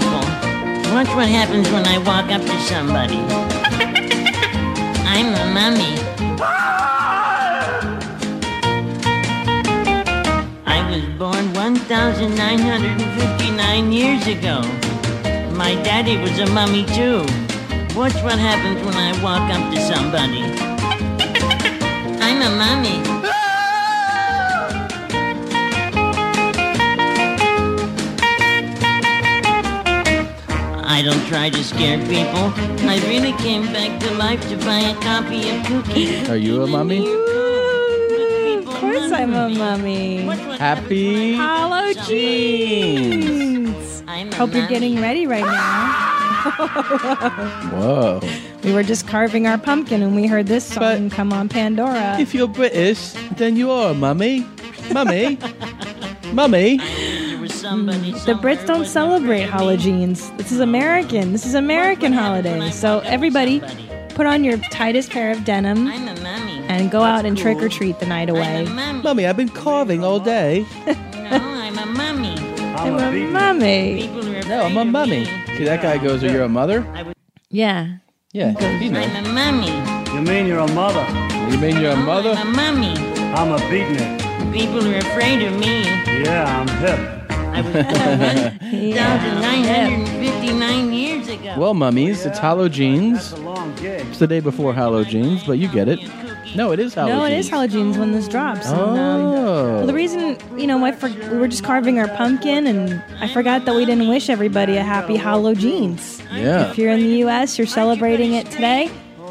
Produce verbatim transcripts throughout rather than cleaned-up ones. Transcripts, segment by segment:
people. Watch what happens when I walk up to somebody. I'm a mummy. I was born one thousand nine hundred fifty-nine years ago. My daddy was a mummy too. Watch what happens when I walk up to somebody. I'm a mummy. I don't try to scare people. I really came back to life to buy a copy of Cookie. Are you a mummy? Ooh, of course I'm a mummy. Happy Halloween. Hope you're getting ready right now. Whoa. We were just carving our pumpkin and we heard this song but come on Pandora. If you're British, then you are a mummy. Mummy. Mummy. The Brits don't celebrate Halloweens. This is American. This is American holiday. So everybody, put on your tightest pair of denim and go out and trick or treat the night away. Mummy, I've been carving all day. No, I'm a mummy. I'm a mummy. No, I'm a mummy. See, that guy goes, "Are you a mother?" Yeah. Yeah. He knows. I'm a mummy. You mean you're a mother? You mean you're a mother? I'm a mummy. I'm a beatnik. People are afraid of me. Yeah, I'm hip. I was born one thousand nine hundred fifty-nine years ago. Well, mummies, it's Halloween. That's a long gig. It's the day before Halloween, but you get it. No, it is Halloween. No, it is Halloween when this drops. Oh. And, um, well, the reason, you know, I for- we were just carving our pumpkin, and I forgot that we didn't wish everybody a happy Halloween. Yeah. If you're in the U S, you're celebrating it today.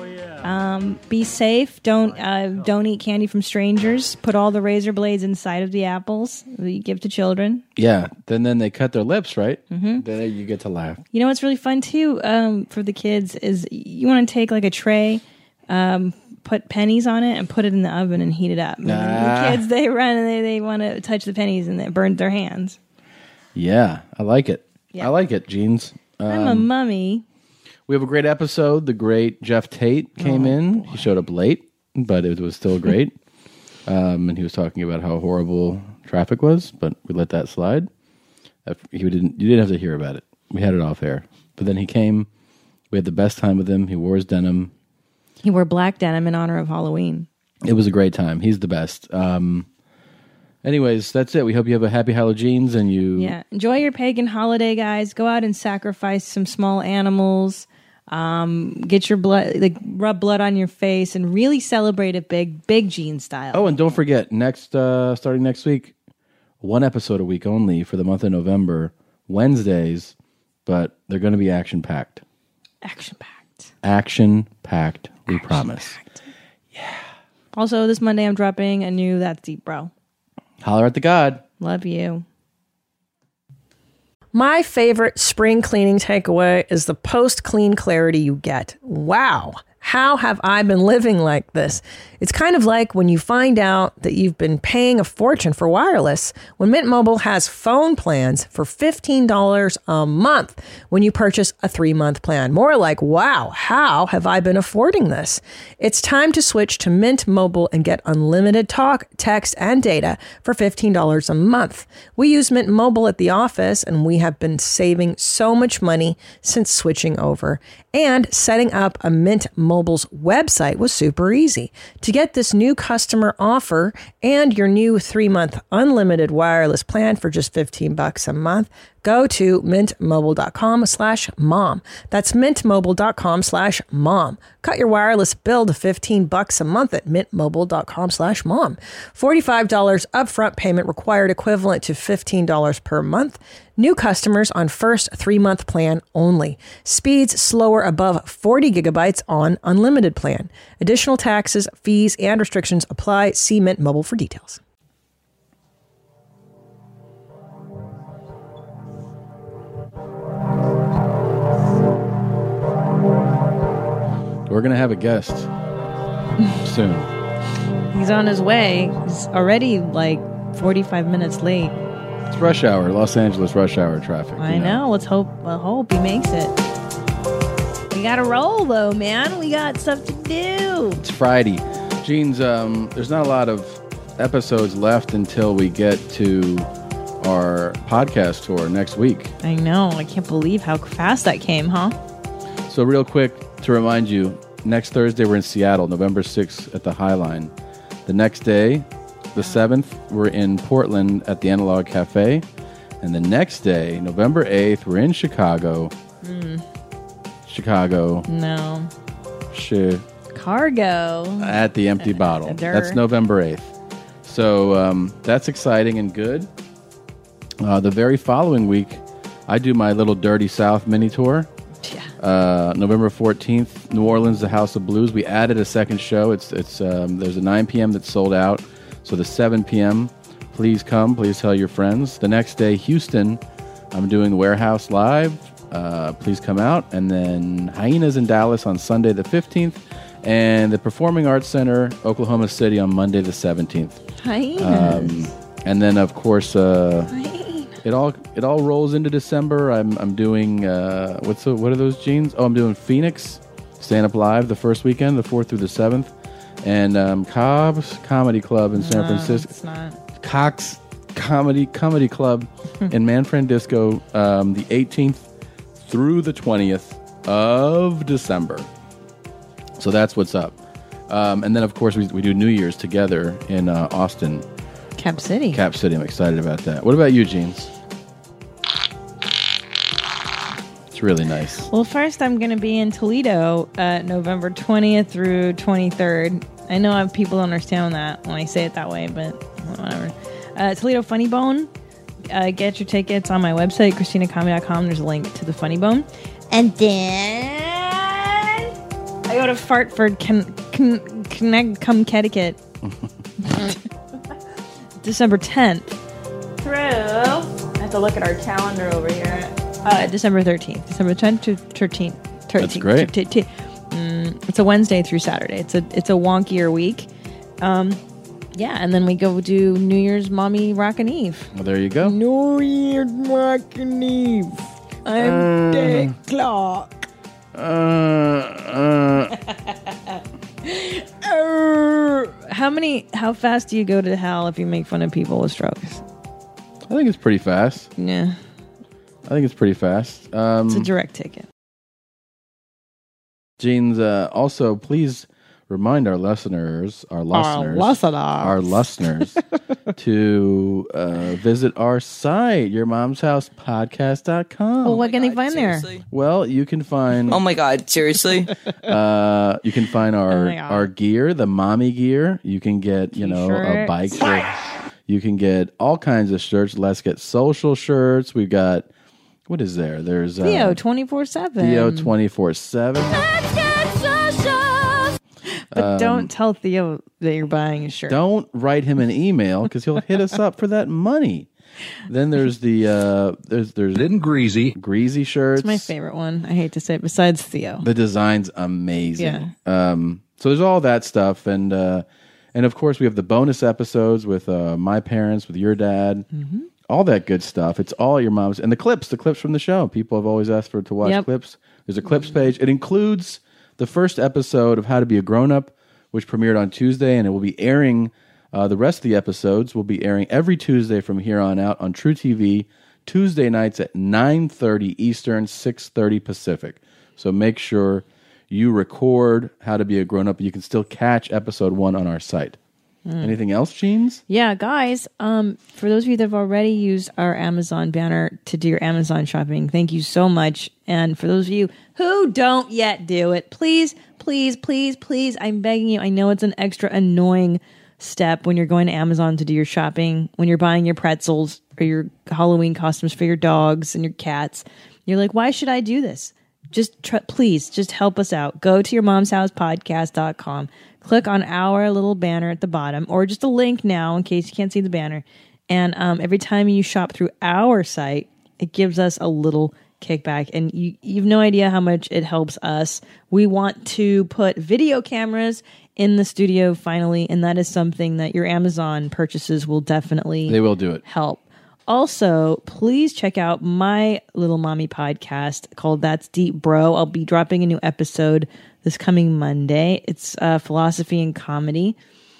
Um, be safe. Don't uh, don't eat candy from strangers. Put all the razor blades inside of the apples that you give to children. Yeah. Then then they cut their lips, right? Mm-hmm. Then you get to laugh. You know what's really fun too um, for the kids is you want to take like a tray, um, put pennies on it, and put it in the oven and heat it up. Nah. The kids they run and they, they want to touch the pennies and it burns their hands. Yeah, I like it. Yeah. I like it, Jeans. Um, I'm a mummy. We have a great episode. The great Jeff Tate came Oh, in. boy. He showed up late, but it was still great. um, and he was talking about how horrible traffic was, but we let that slide. He didn't. You didn't have to hear about it. We had it off air. But then he came. We had the best time with him. He wore his denim. He wore black denim in honor of Halloween. It was a great time. He's the best. Um, anyways, that's it. We hope you have a happy Halloween and you. Yeah, enjoy your pagan holiday, guys. Go out and sacrifice some small animals. Um, get your blood, like rub blood on your face, and really celebrate it big, big Gene style. Oh, and don't forget, next uh, starting next week, one episode a week only for the month of November, Wednesdays, but they're going to be action packed. Action packed. Action packed. We promise. Yeah. Also, this Monday I'm dropping a new That's Deep Bro. Holler at the God. Love you. My favorite spring cleaning takeaway is the post-clean clarity you get. Wow. How have I been living like this? It's kind of like when you find out that you've been paying a fortune for wireless when Mint Mobile has phone plans for fifteen dollars a month when you purchase a three-month plan. More like, wow, how have I been affording this? It's time to switch to Mint Mobile and get unlimited talk, text, and data for fifteen dollars a month. We use Mint Mobile at the office, and we have been saving so much money since switching over. And setting up a Mint Mobile's website was super easy. To get this new customer offer and your new three-month unlimited wireless plan for just fifteen bucks a month, go to mintmobile.com slash mom. That's mintmobile.com slash mom. Cut your wireless bill to fifteen bucks a month at mintmobile.com slash mom. forty-five dollars upfront payment required, equivalent to fifteen dollars per month. New customers on first three-month plan only. Speeds slower above forty gigabytes on unlimited plan. Additional taxes, fees, and restrictions apply. See Mint Mobile for details. We're going to have a guest soon. He's on his way. He's already like forty-five minutes late. It's rush hour, Los Angeles rush hour traffic. I you know. Let's hope. I hope he makes it. We got to roll though, man. We got stuff to do. It's Friday. Gene's, um, there's not a lot of episodes left until we get to our podcast tour next week. I know. I can't believe how fast that came, huh? So real quick, to remind you, next Thursday we're in Seattle, November sixth at the Highline. The next day, the seventh, we're in Portland at the Analog Cafe. And the next day, November eighth, we're in Chicago. Mm. Chicago. No. Chi- Cargo. At the Empty Bottle. Uh, der. That's November eighth. So um, that's exciting and good. Uh, the very following week, I do my little Dirty South mini tour. Yeah. Uh, November fourteenth, New Orleans, the House of Blues. We added a second show. It's it's um, there's a nine p.m. that's sold out. So the seven p.m., please come. Please tell your friends. The next day, Houston, I'm doing the Warehouse Live. Uh, please come out. And then Hyenas in Dallas on Sunday the fifteenth. And the Performing Arts Center, Oklahoma City on Monday the seventeenth. Hyenas. Um, and then, of course, uh, it all it all rolls into December. I'm I'm doing uh, what's the, what are those jeans? Oh, I'm doing Phoenix Stand Up Live the first weekend, the fourth through the seventh, and um, Cobb's Comedy Club in San No, Francisco. it's not. Cox Comedy Comedy Club in Manfred Disco, um, the eighteenth through the twentieth of December. So that's what's up. Um, and then, of course, we, we do New Year's together in uh, Austin. Cap City. Cap City. I'm excited about that. What about you, Jeans? It's really nice. Well, first I'm going to be in Toledo uh, November twentieth through twenty-third. I know I- people don't understand that when I say it that way, but whatever. Uh, Toledo Funny Bone. Uh, get your tickets on my website, christina comedy dot com. There's a link to the Funny Bone. And then I go to Fartford, Con- Con- Con- Connecticut, December tenth through. I have to look at our calendar over here. Uh, December thirteenth, December tenth to thirteenth. That's great. Mm, it's a Wednesday through Saturday. It's a it's a wonkier week. Um, yeah, and then we go do New Year's Mommy Rockin' Eve. Well, there you go. New Year's Rockin' Eve. I'm Uh. Dick Clark. Uh, uh, Uh, how many? How fast do you go to hell if you make fun of people with strokes? I think it's pretty fast. Yeah, I think it's pretty fast. Um, it's a direct ticket. Jeans, uh, also, please remind our listeners, our listeners, listeners. our listeners, to uh, visit our site, your mom's house podcast dot com. Well, what can they find there? Well, you can find Oh my God, seriously? uh, you can find our Oh my God. our gear, the mommy gear. You can get you know a T-shirts. bike shirt. You can get all kinds of shirts. Let's Get Social shirts. We've got what is there? There's uh, Theo twenty four seven. Theo twenty four seven. But don't tell Theo that you're buying a shirt. Don't write him an email because he'll hit us up for that money. Then there's the uh, there's there's Little greasy. greasy shirts. It's my favorite one. I hate to say it. Besides Theo. The design's amazing. Um, so there's all that stuff, and uh, and of course we have the bonus episodes with uh, my parents, with your dad, Mm-hmm. all that good stuff. It's all your mom's and the clips, the clips from the show. People have always asked for to watch Yep. clips. There's a clips page. It includes the first episode of How to Be a Grown Up, which premiered on Tuesday, and it will be airing. Uh, the rest of the episodes will be airing every Tuesday from here on out on True T V, Tuesday nights at nine thirty Eastern, six thirty Pacific. So make sure you record How to Be a Grown Up. You can still catch episode one on our site. Anything else, Jeans? Yeah, guys, um, for those of you that have already used our Amazon banner to do your Amazon shopping, thank you so much. And for those of you who don't yet do it, please, please, please, please, I'm begging you. I know it's an extra annoying step when you're going to Amazon to do your shopping, when you're buying your pretzels or your Halloween costumes for your dogs and your cats. You're like, why should I do this? Just tr- please, just help us out. Go to your mom's house podcast dot com. Click on our little banner at the bottom, or just a link now in case you can't see the banner. And um, every time you shop through our site, it gives us a little kickback. And you, you have no idea how much it helps us. We want to put video cameras in the studio finally, and that is something that your Amazon purchases will definitely They will do it. help. Also, please check out my little mommy podcast called That's Deep Bro. I'll be dropping a new episode this coming Monday. It's uh, philosophy and comedy.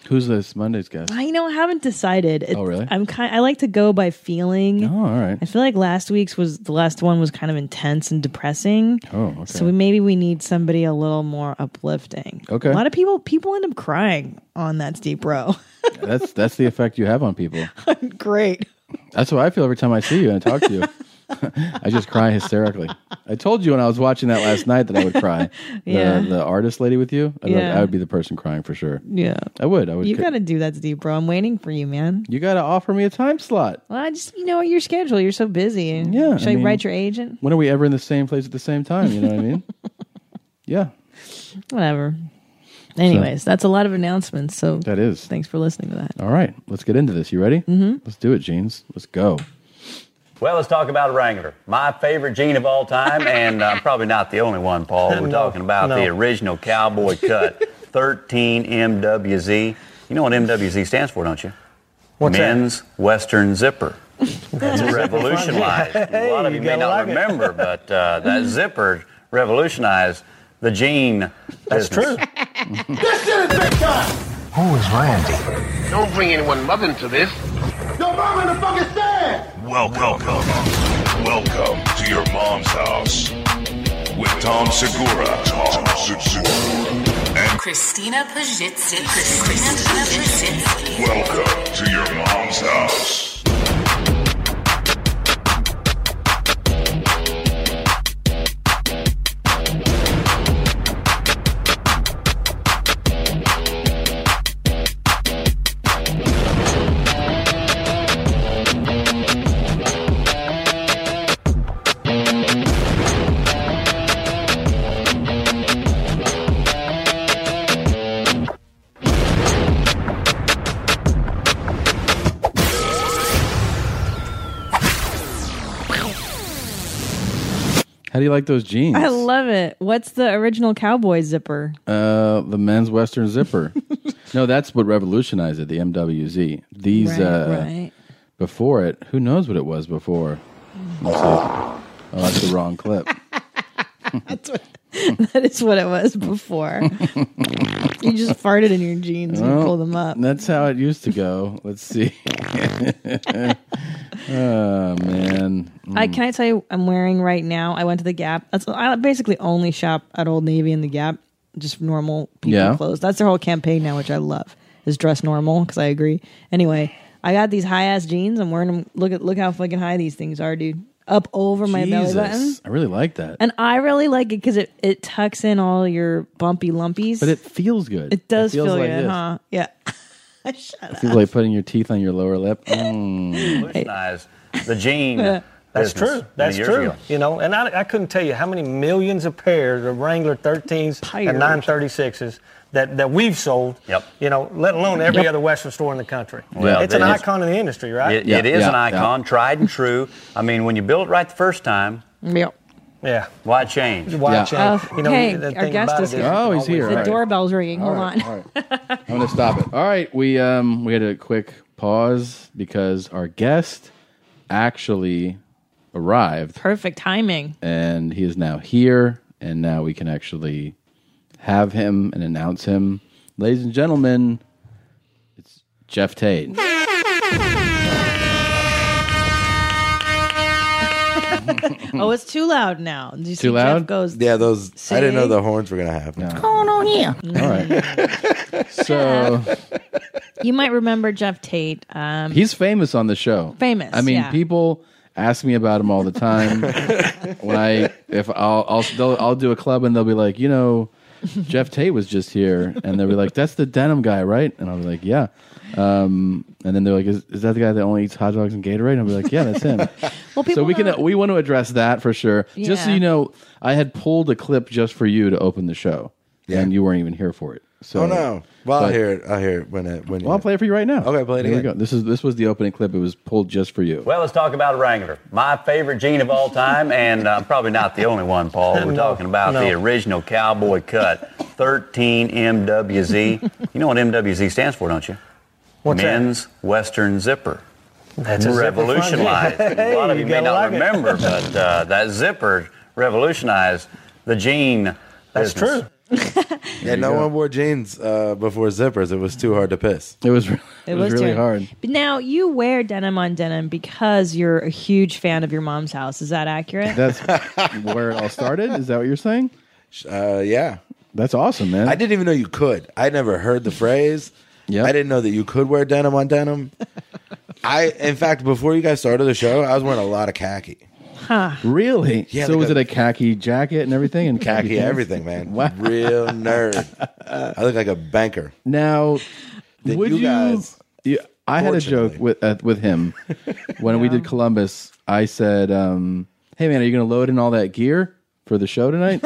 Who's this Monday's guest? I know I haven't decided. It, Oh, really? I'm kind. I like to go by feeling. Oh, all right. I feel like last week's was the last one was kind of intense and depressing. Oh, okay. So we, maybe we need somebody a little more uplifting. Okay. A lot of people people end up crying on That's Deep Bro. that's that's the effect you have on people. Great. That's what I feel every time I see you and I talk to you. I just cry hysterically. I told you when I was watching that last night that I would cry. The, Yeah. the artist lady with you, I'd like- Yeah. I would be the person crying for sure. Yeah. I would. I would. You got to do That's Deep Bro. I'm waiting for you, man. You got to offer me a time slot. Well, I just you know your schedule. You're so busy. And Yeah, Should I I, mean- write your agent? When are we ever in the same place at the same time? You know what I mean? Yeah, Whatever. Anyways, that's a lot of announcements. So that is. thanks for listening to that. All right, let's get into this. You ready? Mm-hmm. Let's do it, Jeans. Let's go. Well, let's talk about a Wrangler. My favorite jean of all time, and I'm probably not the only one, Paul. We're No, talking about no. the original cowboy cut, thirteen M W Z. You know what M W Z stands for, don't you? What's that? Men's Western Zipper. It's revolutionized. A lot of Hey, you you may gotta not like it. remember, but uh, that zipper revolutionized the jean That's business. true. This shit is big time! Who is Randy? Don't bring anyone mother into this. Your mom in the fucking stand! Welcome, welcome to your mom's house with Tom Segura, Tom Segura, and Christina Pajitsin. Christina Pajitsin. welcome to your mom's house. How do you like those jeans? I love it. What's the original cowboy zipper? Uh, the men's Western zipper. No, that's what revolutionized it. The M W Z. These Right, uh, right. before it. Who knows what it was before? Let's see. Oh, that's the wrong clip. That's what. That is what it was before. You just farted in your jeans and Well, pulled them up. That's how it used to go. Let's see. Oh man. I can I tell you, I'm wearing right now. I went to the Gap. That's I basically only shop at Old Navy and the Gap, just normal people Yeah. clothes. That's their whole campaign now, which I love. Is dress normal because I agree. Anyway, I got these high ass jeans. I'm wearing them. Look at look how fucking high these things are, dude. Up over my belly Jesus. button. I really like that. And I really like it because it, it tucks in all your bumpy lumpies. But it feels good. It does feels feel like good, this. huh? Yeah. Shut It feels like putting your teeth on your lower lip. Mm. Revolutionized the jean That's business true. many That's years true. ago. You know, and I, I couldn't tell you how many millions of pairs of Wrangler thirteens Pairs. and nine thirty-sixes that, that we've sold. Yep. You know, let alone every Yep. other Western store in the country. Well, it's an it's- icon in the industry, right? It, Yeah, it is yeah, an icon, tried and true. I mean, when you build it right the first time, Yep. Yeah. why change? Why Yeah. change? Uh, you know, okay, the our thing guest about is it here. Oh, he's always- here. The All right. doorbell's ringing. Hold All right, on. all right. I'm going to stop it. All right, we um we had a quick pause because our guest actually arrived, Perfect timing. and he is now here, and now we can actually have him and announce him. Ladies and gentlemen, it's Jeff Tate. Oh, it's too loud now. Did you see Too loud? Jeff goes, Yeah, those. I didn't know Say- the horns were gonna happen. No. going on here? All right. So You might remember Jeff Tate. Um, he's famous on the show. Famous, I mean, yeah. people ask me about him all the time. When I, if I'll, I'll, they'll, I'll do a club and they'll be like, you know, Jeff Tate was just here, and they'll be like, that's the denim guy, right? And I'll be like, yeah. Um, and then they're like, is, is that the guy that only eats hot dogs and Gatorade? And I'll be like, yeah, that's him. well, people So we can know- we want to address that for sure. Just so Yeah. you know, I had pulled a clip just for you to open the show, and you weren't even here for it. So Oh no! Well, I'll but- hear it. I'll hear it when it when. Well, I'll play it for you right now. Okay, play it Here we again. go. This is this was the opening clip. It was pulled just for you. Well, let's talk about a Wrangler. My favorite jean of all time, and I'm probably not the only one, Paul. We're No, talking about no. the original cowboy cut, thirteen M W Z. You know what M W Z stands for, don't you? What's that? Men's Western Zipper. That's a zipper front. Revolutionized. A lot of Hey, you you may gotta not like it. remember, but uh, that zipper revolutionized the jean That's business. true. Yeah, no one wore jeans uh, before zippers. It was too hard to piss. It was. It, It was, was really too- hard. But now you wear denim on denim because you're a huge fan of your mom's house. Is that accurate? That's where it all started. Is that what you're saying? Uh, yeah. That's awesome, man. I didn't even know you could. I never heard the phrase. Yep. I didn't know that you could wear denim on denim. I, in fact, before you guys started the show, I was wearing a lot of khaki. Huh. Really? Yeah, so like was a- it a khaki jacket and everything? And Khaki pants? everything, man. Wow. Real nerd. I look like a banker. Now, Did would you you? guys- you- I had a joke with uh, with him when we did Columbus. I said, um, "Hey man, are you going to load in all that gear for the show tonight?"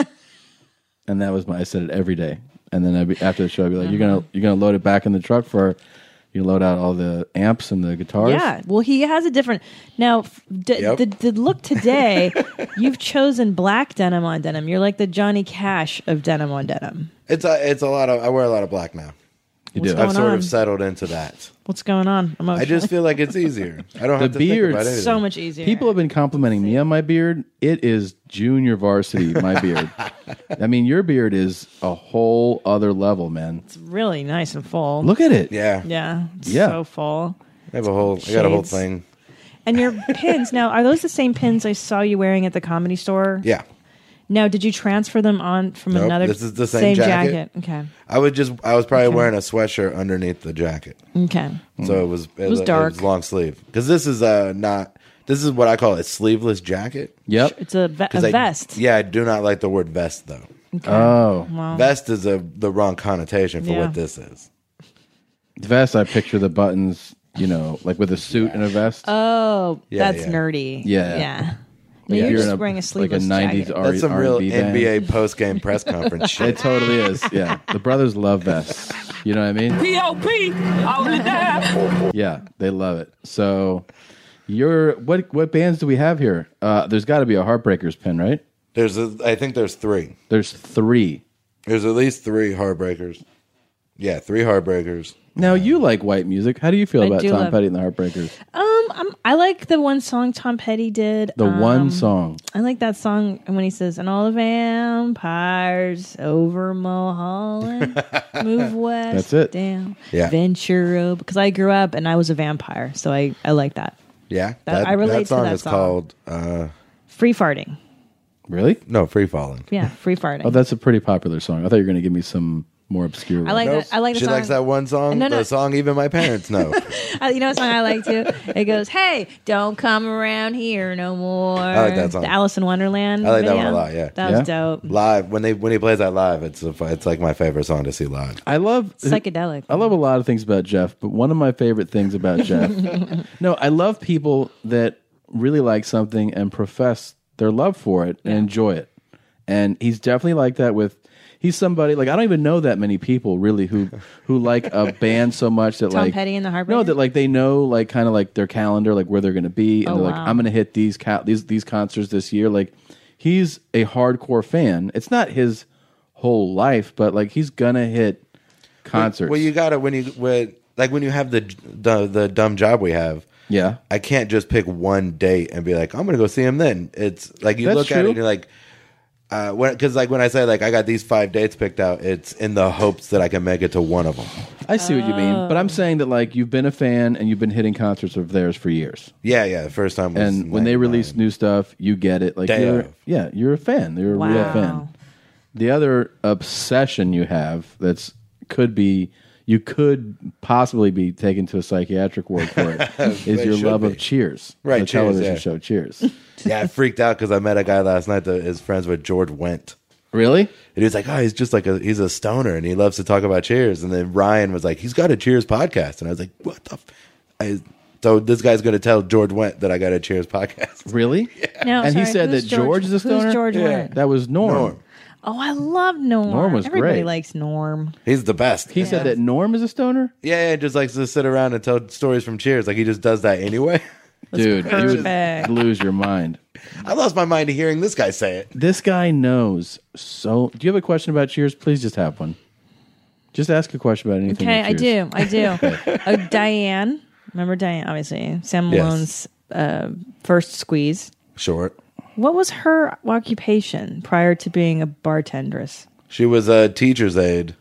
And that was my. I said it every day. And then I'd be, after the show, I'd be like, "You're gonna you're gonna load it back in the truck for." You load out all the amps and the guitars. Yeah. Well, he has a different. Now, f- d- Yep. the, the look today, you've chosen black denim on denim. You're like the Johnny Cash of denim on denim. It's a, it's a lot of. I wear a lot of black now. You What's do. going I've sort on? of settled into that. What's going on? I just feel like it's easier. I don't The have to think beard's about anything. so much easier. People have been complimenting me on my beard. It is junior varsity, my beard. I mean, your beard is a whole other level, man. It's really nice and full. Look at it. Yeah. Yeah. It's Yeah. so full. I have a whole. I got a whole Shades. thing. And your pins, now, are those the same pins I saw you wearing at the Comedy Store? Yeah. Now, did you transfer them on from Nope, another? this is the same jacket. Okay. I would just. I was probably Okay. wearing a sweatshirt underneath the jacket. Okay. So it was. It, was dark. It was long sleeve because this is uh not. This is what I call a sleeveless jacket. Yep. It's a, ve- 'Cause a I- vest. Yeah, I do not like the word vest though. Okay. Oh. Wow. Vest is a the wrong connotation for Yeah. what this is. Vest, I picture the buttons, you know, like with a suit and a vest. Oh, Yeah, that's yeah. nerdy. Yeah. Yeah. Like You're if just in wearing a like a sleeveless nineties jacket. R- That's some real R and B N B A band. post game press conference shit. It totally is. Yeah. The brothers love vests. You know what I mean? P O P, hold it down. Yeah, they love it. So, you're what? What bands do we have here? Uh, there's got to be a Heartbreakers pin, right? There's a, I think there's three. There's three. There's at least three Heartbreakers. Yeah, three Heartbreakers. Now you like white music. How do you feel I about do Tom love- Petty and the Heartbreakers? Um, I'm, I like the one song Tom Petty did. The um, one song. I like that song when he says, "And all the vampires over Mulholland move west." That's it. Down Yeah. Ventura, because I grew up and I was a vampire, so I I like that. Yeah, That- I relate that to song that is song. called uh, Free farting. Really? no Free Falling. Yeah, free farting. Oh, that's a pretty popular song. I thought you were going to give me some more obscure one. I like Nope. that. I like the she song. likes that one song. No, no. The song even my parents know. Uh, you know what song I like too? It goes, "Hey, don't come around here no more." I like that song. The Alice in Wonderland. I like that video. one a lot. Yeah, That Yeah? was dope. live when they when he plays that live, it's a, it's like my favorite song to see live. I love Psychedelic. I love a lot of things about Jeff, but one of my favorite things about Jeff. No, I love people that really like something and profess their love for it and Yeah. enjoy it. And he's definitely like that with. He's somebody like I don't even know that many people really who who like a band so much that Tom like Petty and the Heartbreakers? no that like they know like kind of like their calendar like where they're going to be and Oh, they're like wow. I'm going to hit these ca- these these concerts this year. Like he's a hardcore fan. It's not his whole life, but like he's gonna hit concerts. Well, you gotta when you when, like when you have the, the the dumb job we have. Yeah, I can't just pick one date and be like, I'm gonna go see him. Then it's like you That's look at true. it and you're like, uh, when because like when I say like I got these five dates picked out, it's in the hopes that I can make it to one of them. I see what you mean, but Oh. I'm saying that like you've been a fan and you've been hitting concerts of theirs for years. Yeah, yeah. The first time, was And when they ninety-nine. release new stuff, you get it. Like Day you're, of. yeah, you're a fan. You're a real Wow. fan. The other obsession you have that's could be you could possibly be taken to a psychiatric ward for it is It your should love be. of Cheers, Right, the Cheers, television yeah. show Cheers. yeah, I freaked out because I met a guy last night that is friends with George Wendt. Really? And he was like, oh, he's just like a he's a stoner and he loves to talk about Cheers. And then Ryan was like, he's got a Cheers podcast. And I was like, what the? F-? I, so this guy's going to tell George Wendt that I got a Cheers podcast. Really? No, and he sorry, said that who's George, is a stoner. Who's George Yeah. Wendt? That was Norm. Norm. Oh, I love Norm. Norm was Everybody great. likes Norm. He's the best. He said that Norm is a stoner. Yeah, yeah, just likes to sit around and tell stories from Cheers. Like he just does that anyway. Dude, you would perfect. lose your mind. I lost my mind hearing this guy say it. This guy knows so. Do you have a question about Cheers? Please just have one. Just ask a question about anything. Okay, with I Cheers. do. I do. uh, Diane. Remember Diane, obviously. Sam Yes. Malone's uh, first squeeze. Short. What was her occupation prior to being a bartendress? She was a teacher's aide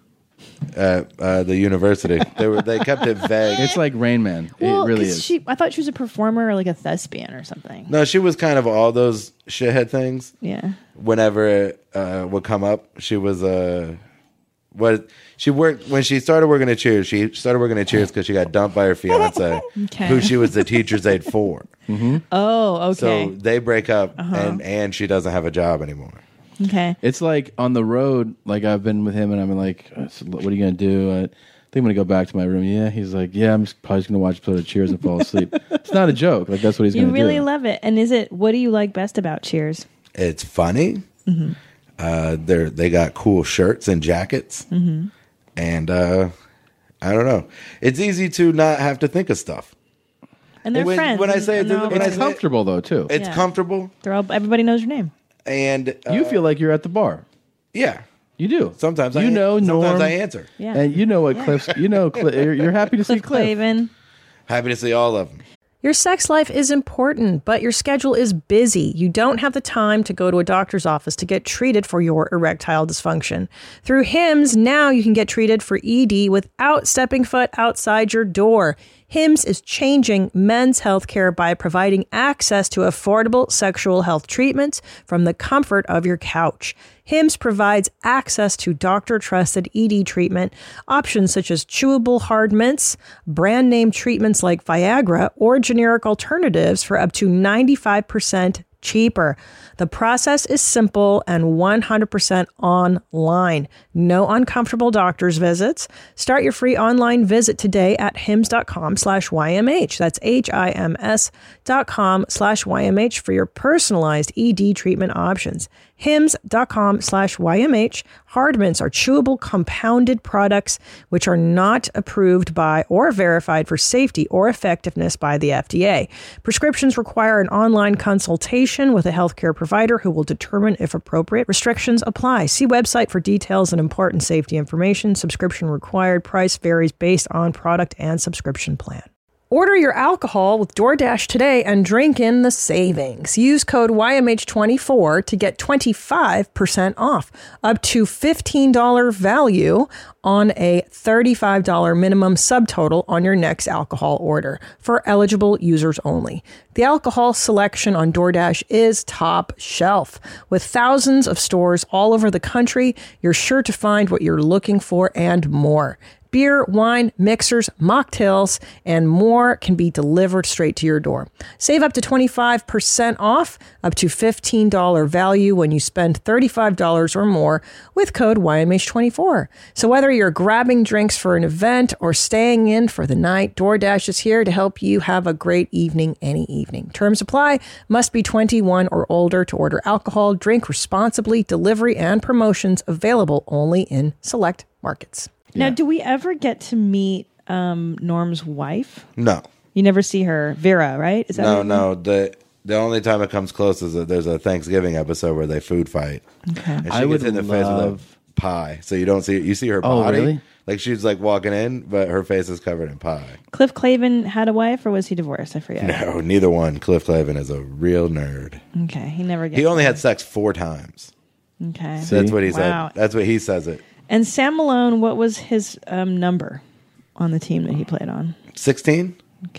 at uh, the university. They were they kept it vague. It's like Rain Man. Well, it really 'cause is. She, I thought she was a performer or like a thespian or something. No, she was kind of all those shithead things. Yeah. Whenever it uh, would come up, she was a. Uh, what she worked when she started working at Cheers. She started working at Cheers because she got dumped by her fiance, Okay. who she was the teacher's aide for. Mm-hmm. Oh, okay. So they break up, Uh-huh. and and she doesn't have a job anymore. Okay. It's like on the road, like I've been with him and I'm like, "So what are you going to do? I think I'm going to go back to my room. Yeah. He's like, yeah, I'm just probably just going to watch a episode of Cheers and fall asleep. It's not a joke. Like that's what he's You going to really do. love it. And is it, what do you like best about Cheers? It's funny. Mm-hmm. Uh, they they got cool shirts and jackets, Mm-hmm. and uh, I don't know. It's easy to not have to think of stuff. And they're when, friends. When I say and it's, they're all when I friends. say comfortable though too. It's Yeah. comfortable, They're all, everybody knows your name. and uh, You feel like you're at the bar. Yeah, you do. Sometimes you I know sometimes Norm, I answer. Yeah. and you know what Cliff's. You know Cliff, you're, you're happy to see Cliff Cliff. Clavin. Happy to see all of them. Your sex life is important, but your schedule is busy. You don't have the time to go to a doctor's office to get treated for your erectile dysfunction. Through Hims, now you can get treated for E D without stepping foot outside your door. Hims is changing men's healthcare by providing access to affordable sexual health treatments from the comfort of your couch. Hims provides access to doctor-trusted E D treatment options such as chewable hard mints, brand name treatments like Viagra, or generic alternatives for up to ninety-five percent cheaper. The process is simple and one hundred percent online. No uncomfortable doctor's visits. Start your free online visit today at hims.com slash YMH. That's H-I-M-S dot com slash YMH for your personalized E D treatment options. Hims.com slash YMH. Hard mints are chewable compounded products which are not approved by or verified for safety or effectiveness by the F D A. Prescriptions require an online consultation with a healthcare provider who will determine if appropriate. Restrictions apply. See website for details and important safety information. Subscription required. Price varies based on product and subscription plan. Order your alcohol with DoorDash today and drink in the savings. Use code Y M H twenty-four to get twenty-five percent off, up to fifteen dollars value on a thirty-five dollars minimum subtotal on your next alcohol order for eligible users only. The alcohol selection on DoorDash is top shelf. With thousands of stores all over the country, you're sure to find what you're looking for and more. Beer, wine, mixers, mocktails, and more can be delivered straight to your door. Save up to twenty-five percent off, up to fifteen dollars value when you spend thirty-five dollars or more with code Y M H twenty-four. So whether you're grabbing drinks for an event or staying in for the night, DoorDash is here to help you have a great evening any evening. Terms apply. Must be twenty-one or older to order alcohol. Drink responsibly. Delivery and promotions available only in select markets. Now, do we ever get to meet um, Norm's wife? No, You never see her. Vera, right? Is that no, her no. The the only time it comes close is that there's a Thanksgiving episode where they food fight. Okay. And she I gets would hit in the face with a love- pie, so you don't see you see her Oh, body. really? Like she's like walking in, but her face is covered in pie. Cliff Clavin had a wife, or was he divorced? I forget. No, neither one. Cliff Clavin is a real nerd. Okay, he never gets. He only had sex four times. Okay, That's what he Wow. said. That's what he says it. And Sam Malone, what was his um, number on the team that he played on? Sixteen.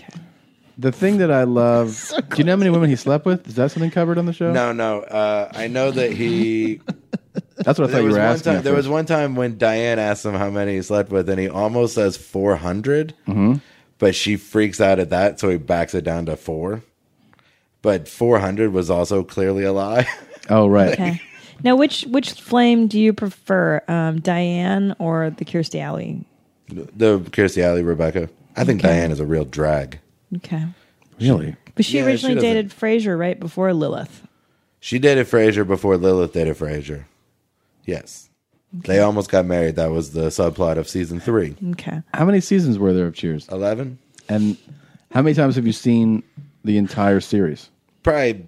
The thing that I love. Do you know how many women he slept with? Is that something covered on the show? No, no. Uh, I know that he. That's what I thought There you was were one asking. time- at there was first. one time when Diane asked him how many he slept with, and he almost says four hundred, Mhm. but she freaks out at that, so he backs it down to four. But four hundred was also clearly a lie. Oh, right. Okay. Now, which which flame do you prefer, um, Diane or the Kirstie Alley? The Kirstie Alley, Rebecca. I think Okay. Diane is a real drag. Okay. Really? But she Yeah, originally she doesn't- dated Frasier right before Lilith. She dated Frasier before Lilith dated Frasier. Yes. They almost got married. That was the subplot of season three. Okay. How many seasons were there of Cheers? Eleven. And how many times have you seen the entire series? Probably,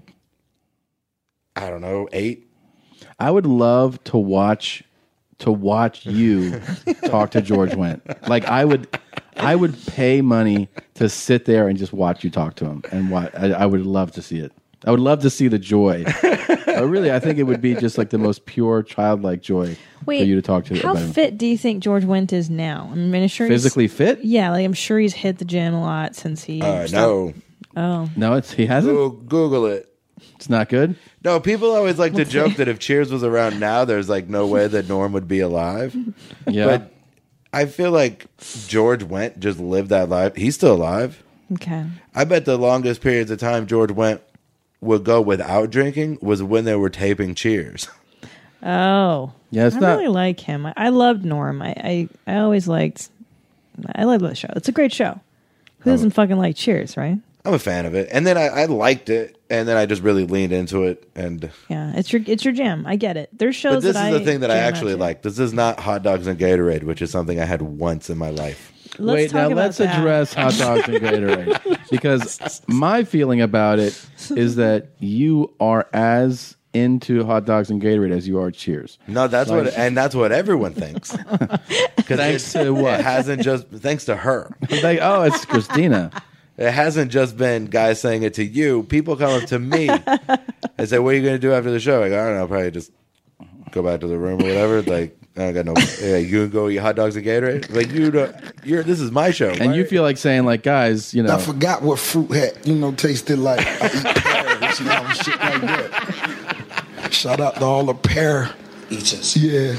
I don't know, eight. I would love to watch to watch you talk to George Wendt. Like I would, I would pay money to sit there and just watch you talk to him, and what I, I would love to see it. I would love to see the joy. uh, really, I think it would be just like the most pure, childlike joy Wait, for you to talk to how about him. fit do you think George Wendt is now? I mean, I'm sure he's- Physically fit? Yeah, like I'm sure he's hit the gym a lot since he. Uh, stopped- no. Oh. No, it's he hasn't. Go- Google it. It's not good. No, people always like to Let's joke see. that if Cheers was around now, there's like no way that Norm would be alive. Yeah. But I feel like George Wendt just lived that life. He's still alive. Okay. I bet the longest periods of time George Wendt would go without drinking was when they were taping Cheers. Oh. Yeah, it's I not- really like him. I, I loved Norm. I, I, I always liked. I love the show. It's a great show. Who doesn't fucking like Cheers, right? I'm a fan of it. And then I, I liked it, and then I just really leaned into it. And Yeah, it's your it's your jam. I get it. There's shows. But this that is I the thing that I jam out actually to. like. This is not hot dogs and Gatorade, which is something I had once in my life. Let's Wait, talk now about let's that. address hot dogs and Gatorade. Because my feeling about it is that you are as into hot dogs and Gatorade as you are Cheers. No, that's Like- what, and that's what everyone thinks. Thanks to what? It hasn't just thanks to her. Like, oh, it's Christina. It hasn't just been guys saying it to you. People come up to me and say, "What are you going to do after the show?" I go, "I don't know. Probably just go back to the room or whatever." Like, I don't got no. Yeah, you can go eat hot dogs and Gatorade. Like, you, don't, you're. This is my show, And you feel like saying, like, guys, you know, I forgot what fruit had, you know, tasted like. I eat pears, you know, shit like that. Shout out to all the pear eaters. Yeah.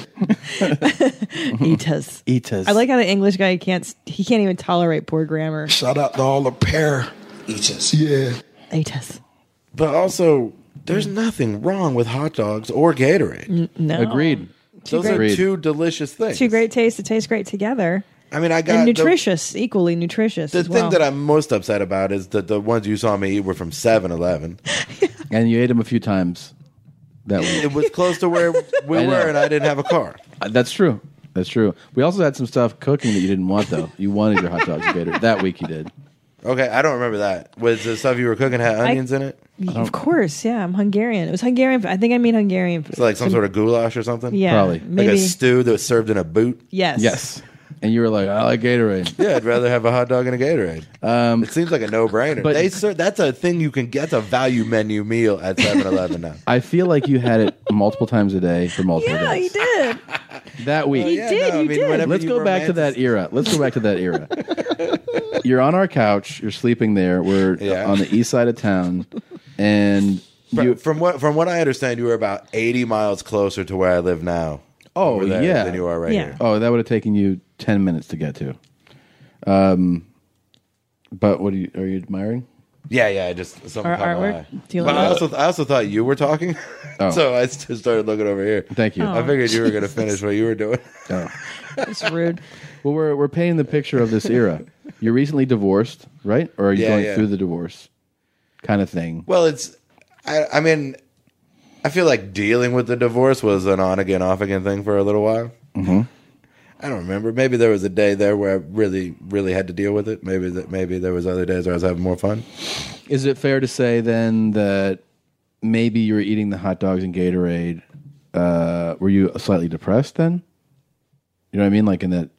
Eaters. Eaters. I like how the English guy can't. He can't even tolerate poor grammar. Shout out to all the pear eaters. Yeah. Eaters. But also, there's nothing wrong with hot dogs or Gatorade. No. Agreed. Those great- are two delicious things. Two great tastes that taste great together. I mean, I got And the- nutritious, equally nutritious. The as thing well. that I'm most upset about is that the ones you saw me eat were from seven eleven. and you ate them a few times that week. It was close to where we I know. were, and I didn't have a car. Uh, That's true. That's true. We also had some stuff cooking that you didn't want, though. You wanted your hot dogs and Gatorade. That week you did. Okay, I don't remember that. Was the stuff you were cooking had onions in it? Of course, yeah. I'm Hungarian. It was Hungarian. I think I made Hungarian food. It's like some sort of goulash or something? Yeah, Probably. Like maybe. a stew that was served in a boot? Yes. Yes. And you were like, I like Gatorade. Yeah, I'd rather have a hot dog and a Gatorade. Um, it seems like a no-brainer. but- They ser- that's a thing you can get. That's a value menu meal at seven eleven now. I feel like you had it multiple times a day for multiple Yeah, days. you did. That week. You yeah, did. no, I you mean, did. whenever Let's you go back to that era. Let's go back to that era. You're on our couch. You're sleeping there. We're Yeah. on the east side of town, and From, you. from what from what I understand, you were about eighty miles closer to where I live now. Oh over there yeah, than you are right Yeah. here. Oh, that would have taken you ten minutes to get to. Um, but what are you? Are you admiring? Yeah, yeah. I just something Our caught my artwork? eye. Do you But like I it? also I also thought you were talking, Oh. so I just started looking over here. Thank you. I figured you were going to finish what you were doing. Oh. It's rude. Well, we're we're painting the picture of this era. You're recently divorced, right? Or are you Yeah, going yeah. through the divorce kind of thing? Well, it's I, I mean, I feel like dealing with the divorce was an on again, off again thing for a little while. Mm-hmm. I don't remember. Maybe there was a day there where I really, really had to deal with it. Maybe that. Maybe there was other days where I was having more fun. Is it fair to say then that maybe you were eating the hot dogs and Gatorade? Uh, were you slightly depressed then? You know what I mean? Like in that.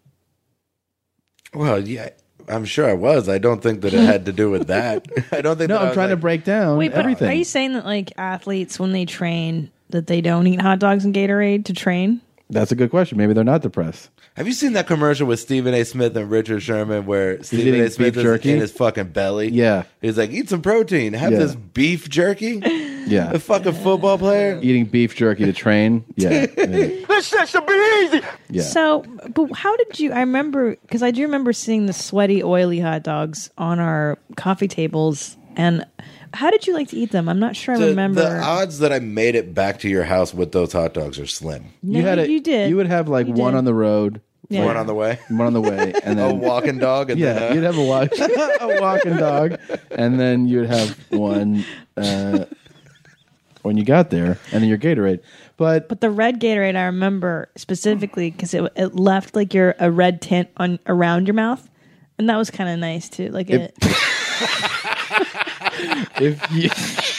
Well, yeah, I'm sure I was. I don't think that it had to do with that. I don't think. No, that I I'm was trying to like- break down Wait, but everything. are you saying that like athletes when they train that they don't eat hot dogs and Gatorade to train? That's a good question. Maybe they're not depressed. Have you seen that commercial with Stephen A. Smith and Richard Sherman where Stephen eating A. Smith beef is jerky? in his fucking belly? Yeah. He's like, eat some protein. Have Yeah. this beef jerky? Yeah. A fucking football player? Eating beef jerky to train. Yeah. yeah. This shit should be easy. Yeah. So, but how did you? I remember because I do remember seeing the sweaty, oily hot dogs on our coffee tables. And how did you like to eat them? I'm not sure I The, remember. the odds that I made it back to your house with those hot dogs are slim. No, you had a, you did. You would have like You one did. on the road. Yeah. One on the way. One on the way, and then A walking dog. And yeah, then, uh, you'd have a walk, a walking dog, and then you'd have one uh, when you got there, and then your Gatorade. But But the red Gatorade, I remember specifically because it, it left like your a red tint on around your mouth, and that was kind of nice too. Like it, if you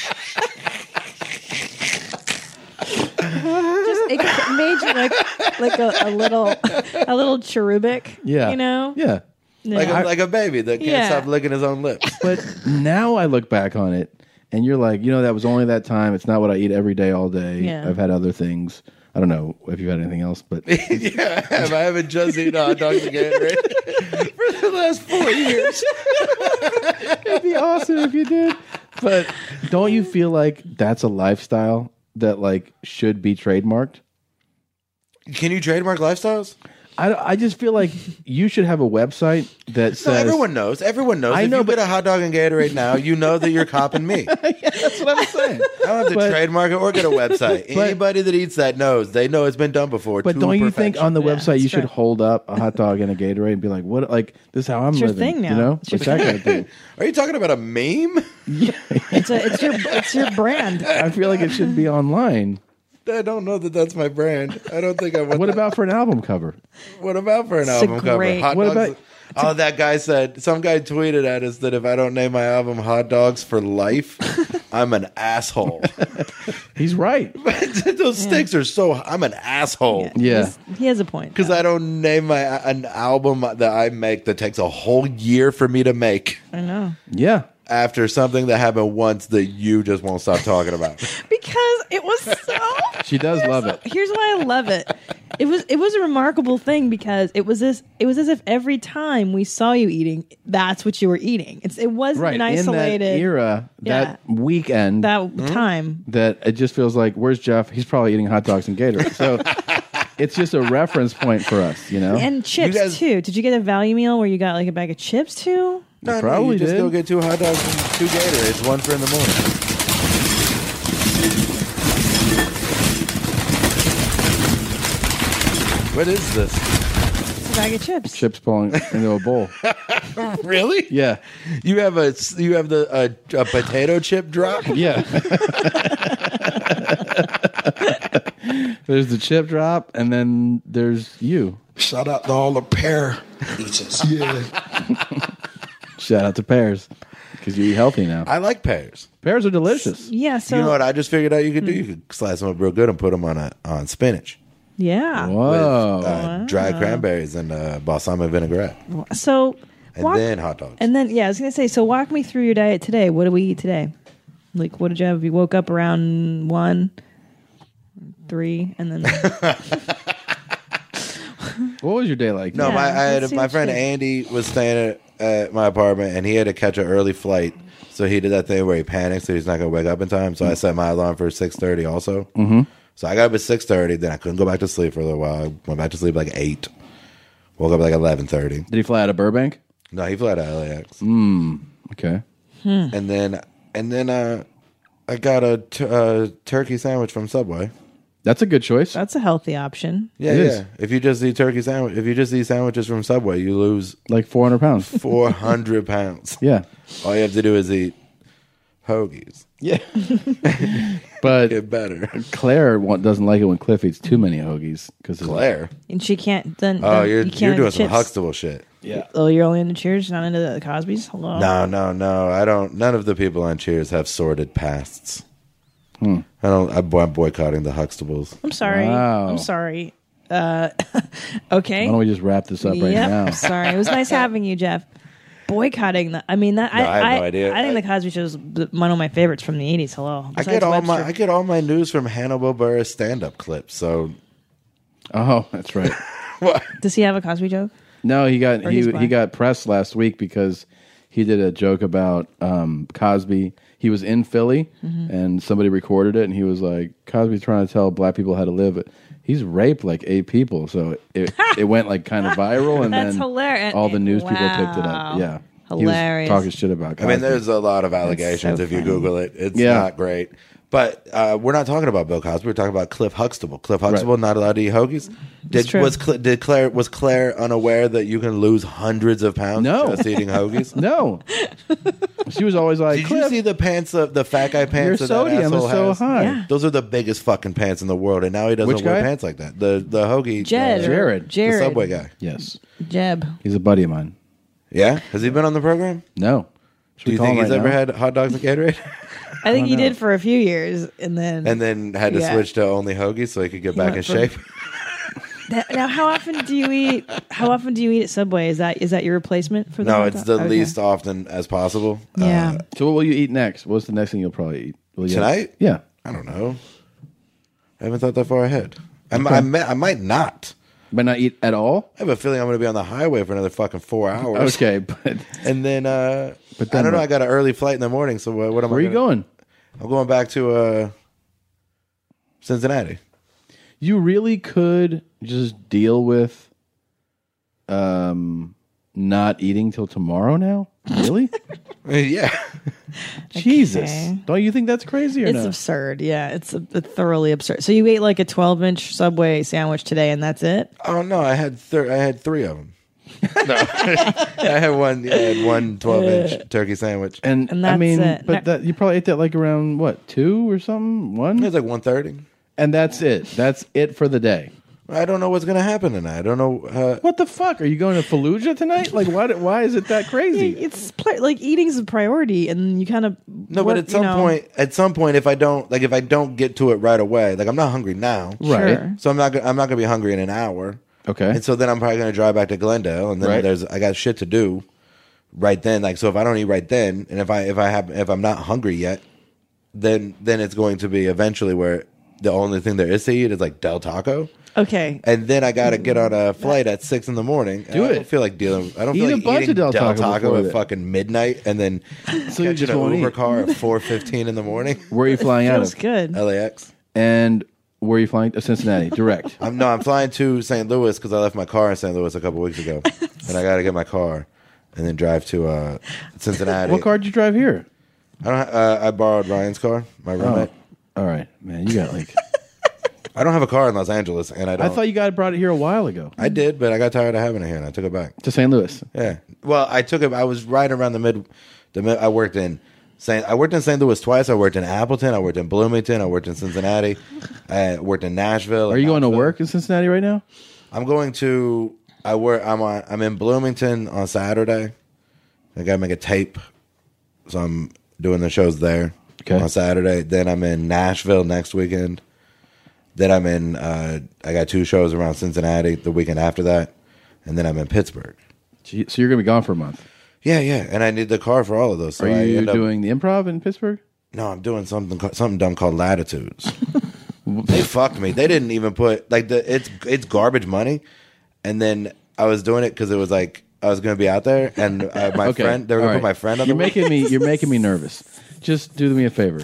just it made you like like a, a little a little cherubic. yeah, you know, yeah, like, Yeah. a, like a baby that can't Yeah. stop licking his own lips. But now I look back on it, and you're like, you know, that was only that time. It's not what I eat every day, all day. Yeah. I've had other things. I don't know if you've had anything else, but yeah, I have. I haven't just eaten hot dogs again right? for the last four years. It'd be awesome if you did. But don't you feel like that's a lifestyle that like should be trademarked? Can you trademark lifestyles? I, I just feel like you should have a website that says... No, everyone knows. Everyone knows. I if know, you but- get a hot dog and Gatorade now, you know that you're copping me. That's what I'm saying. I don't have to But- trademark it or get a website. But- Anybody that eats that knows. They know it's been done before. But to don't you perfection. think on the Yeah, website you that's should right. hold up a hot dog and a Gatorade and be like, "What? Like this is how I'm It's your living." thing now. You know, It's your like that kind of thing. Are you talking about a meme? It's a, it's your it's your brand. I feel like it should be online. I don't know that that's my brand. I don't think I want What that. about for an album cover? What about for an It's a album cover? great- Hot What dogs. about- Oh, that guy said, some guy tweeted at us that if I don't name my album Hot Dogs for Life, I'm an asshole. He's right. Those sticks are so, I'm an asshole. Yeah. He's- he has a point. Because I don't name my an album that I make that takes a whole year for me to make I know. Yeah. after something that happened once that you just won't stop talking about. Because it was so. She does love it. Here's why I love it. It was it was a remarkable thing because it was this it was as if every time we saw you eating, that's what you were eating. It's it wasn't Right. an In isolated that era, that weekend, that time. that it just feels like, where's Jeff? He's probably eating hot dogs and Gatorade. So it's just a reference point for us, you know? And chips guys- too. Did you get a value meal where you got like a bag of chips too? No, no, probably you just did. go get two hot dogs and two Gatorades, one for in the morning. What is this? It's a bag of chips. Chips falling into a bowl. Really? Yeah. You have a you have the a, a potato chip drop? Yeah. There's the chip drop, and then there's you. Shout out to all the pear eaters. Yeah. Shout out to pears, because you eat healthy now. I like pears. Pears are delicious. Yeah, so you know what I just figured out you could do? You could slice them up real good and put them on a on spinach yeah. Whoa. with uh, dried cranberries and uh, balsamic vinaigrette, So and walk, then hot dogs. and then yeah, I was gonna say. So walk me through your diet today. What do we eat today? Like, what did you have? You woke up around one, three, and then What was your day like? No, Yeah, my I had let's a, see my what friend you did. Andy was staying at, at my apartment, and he had to catch an early flight. So he did that thing where he panicked, so he's not gonna wake up in time. So I set my alarm for six thirty, also. Mm-hmm. So I got up at six thirty. Then I couldn't go back to sleep for a little while. I went back to sleep like eight. Woke up like eleven thirty. Did he fly out of Burbank? No, he flew out of L A X. Mm, okay. And then and then uh, I got a t- uh, turkey sandwich from Subway. That's a good choice. that's a healthy option. Yeah, It yeah. is. If you just eat turkey sandwich, if you just eat sandwiches from Subway, you lose Like four hundred pounds. four hundred pounds. Yeah. All you have to do is eat hoagies. Yeah. But Get better. Claire wa- doesn't like it when Cliff eats too many hoagies. Cause Claire. And she can't. Then Oh, then you're you can't you're have doing the some chips. Huxtable shit. Yeah. Oh, you're only into Cheers, not into the Cosby's. Hello. No, no, no. I don't. None of the people on Cheers have sordid pasts. I don't. I'm boy- I'm boycotting the Huxtables. I'm sorry. Wow. I'm sorry. Uh, okay. Why don't we just wrap this up right yep. now? Sorry. It was nice having you, Jeff. Boycotting the. I mean, that. No, I have no idea. I think the Cosby Show is one of my favorites from the eighties. Hello. I Besides get all Webster. my I get all my news from Hannibal Buress stand-up clips. So Oh, that's right. what? Does he have a Cosby joke? No, he got Or he's he black. he got pressed last week because he did a joke about um, Cosby. He was in Philly Mm-hmm. and somebody recorded it, and he was like, "Cosby's trying to tell black people how to live." He's raped like eight people, so it it went like kind of viral, and That's then hilarious. all the news people picked it Wow. up. Yeah, Hilarious. He was talking shit about I Cosby. mean, there's a lot of allegations so if you funny. Google it. It's Yeah. not great. But uh, we're not talking about Bill Cosby. We're talking about Cliff Huxtable. Cliff Huxtable Right. not allowed to eat hoagies. Did true. was Cl- did Claire was Claire unaware that you can lose hundreds of pounds No. just eating hoagies? no. She was always like, Did you "Cliff, see the pants of the fat guy pants your that that sodium is asshole so has? high." Yeah. Those are the biggest fucking pants in the world, and now he doesn't Which wear guy? pants like that. The the hoagie Jed. uh, or Jared. the Jared. Subway guy. Yes, Jeb. he's a buddy of mine. Yeah, has he been on the program? No, Should Do we you call think him he's right ever now? had hot dogs and Gatorade? I think don't he know. did for a few years, and then and then had to Yeah. switch to only hoagies so he could get back in went from- shape? That- now, how often do you eat? How often do you eat at Subway? Is that is that your replacement for the? No, hot it's dog? the Okay. least often as possible. Yeah. Uh, So what will you eat next? What's the next thing you'll probably eat? Will you tonight? Yeah. I don't know. I haven't thought that far ahead. I, Okay. mi- I, may, I might not. Might not eat at all? I have a feeling I'm going to be on the highway for another fucking four hours. Okay, but and then, uh, But I then don't know. what? I got an early flight in the morning, so what, what am I? Where are you gonna- going? I'm going back to uh, Cincinnati. You really could just deal with um not eating till tomorrow now? Really? Yeah. Jesus. Okay. Don't you think that's crazy or It's not? absurd. Yeah, it's a, a thoroughly absurd. So you ate like a twelve inch Subway sandwich today, and that's it? Oh no, I had thir- I had three of them. No, I had one. I had one twelve inch turkey sandwich, And, And I that's mean, it. but that you probably ate that like around what, two or something? One? it was like one thirty. And that's it. That's it for the day. I don't know what's gonna happen tonight. I don't know. Uh, What the fuck? Are you going to Fallujah tonight? Like, why? Why is it that crazy? It's pl- like eating's a priority, and you kind of no, but at some point, at some point, if I don't like, if I don't get to it right away, like I'm not hungry now, Right. Sure. So I'm not. Gonna, I'm not gonna be hungry in an hour. Okay. And so then I'm probably gonna drive back to Glendale, and then Right. there's I got shit to do right then. Like so, if I don't eat right then, and if I if I have if I'm not hungry yet, then then it's going to be eventually where the only thing there is to eat is like Del Taco. Okay. And then I got to get on a flight at six in the morning. Do I it. don't feel like dealing. I don't Eat feel a like bunch eating of Del Del Taco Taco, before at that. fucking midnight and then So you catching just an won't Uber eat. car at four fifteen in the morning. Where are you flying out Feels of? good. L A X. And where are you flying? Uh, Cincinnati, direct. I'm no, I'm flying to Saint Louis because I left my car in Saint Louis a couple weeks ago, and I got to get my car and then drive to uh, Cincinnati. What car did you drive here? I don't. ha- Uh, I borrowed Ryan's car, my roommate. All right, man. You got like. I don't have a car in Los Angeles, and I I don't. thought you guys brought it here a while ago I did, but I got tired of having it here, and I took it back. to Saint Louis. Yeah. Well, I took it. I was right around the mid. The mid, I worked in Saint. I worked in Saint Louis twice. I worked in Appleton. I worked in Bloomington. I worked in Cincinnati. I worked in Nashville. Are you going to work in Cincinnati right now? I'm going to. I work. I'm on. I'm in Bloomington on Saturday. I got to make a tape, so I'm doing the shows there Okay. on Saturday. Then I'm in Nashville next weekend. Then I'm in. Uh, I got two shows around Cincinnati the weekend after that, and then I'm in Pittsburgh. Gee, So you're going to be gone for a month. Yeah, yeah, and I need the car for all of those. So Are I you end up- doing the Improv in Pittsburgh? No, I'm doing something ca- something dumb called Latitudes. They fucked me. They didn't even put like the it's it's garbage money, and then I was doing it because it was like I was going to be out there, and uh, my Okay. friend they were All going to put right. my friend on. You're the making me. You're making me nervous. Just do me a favor.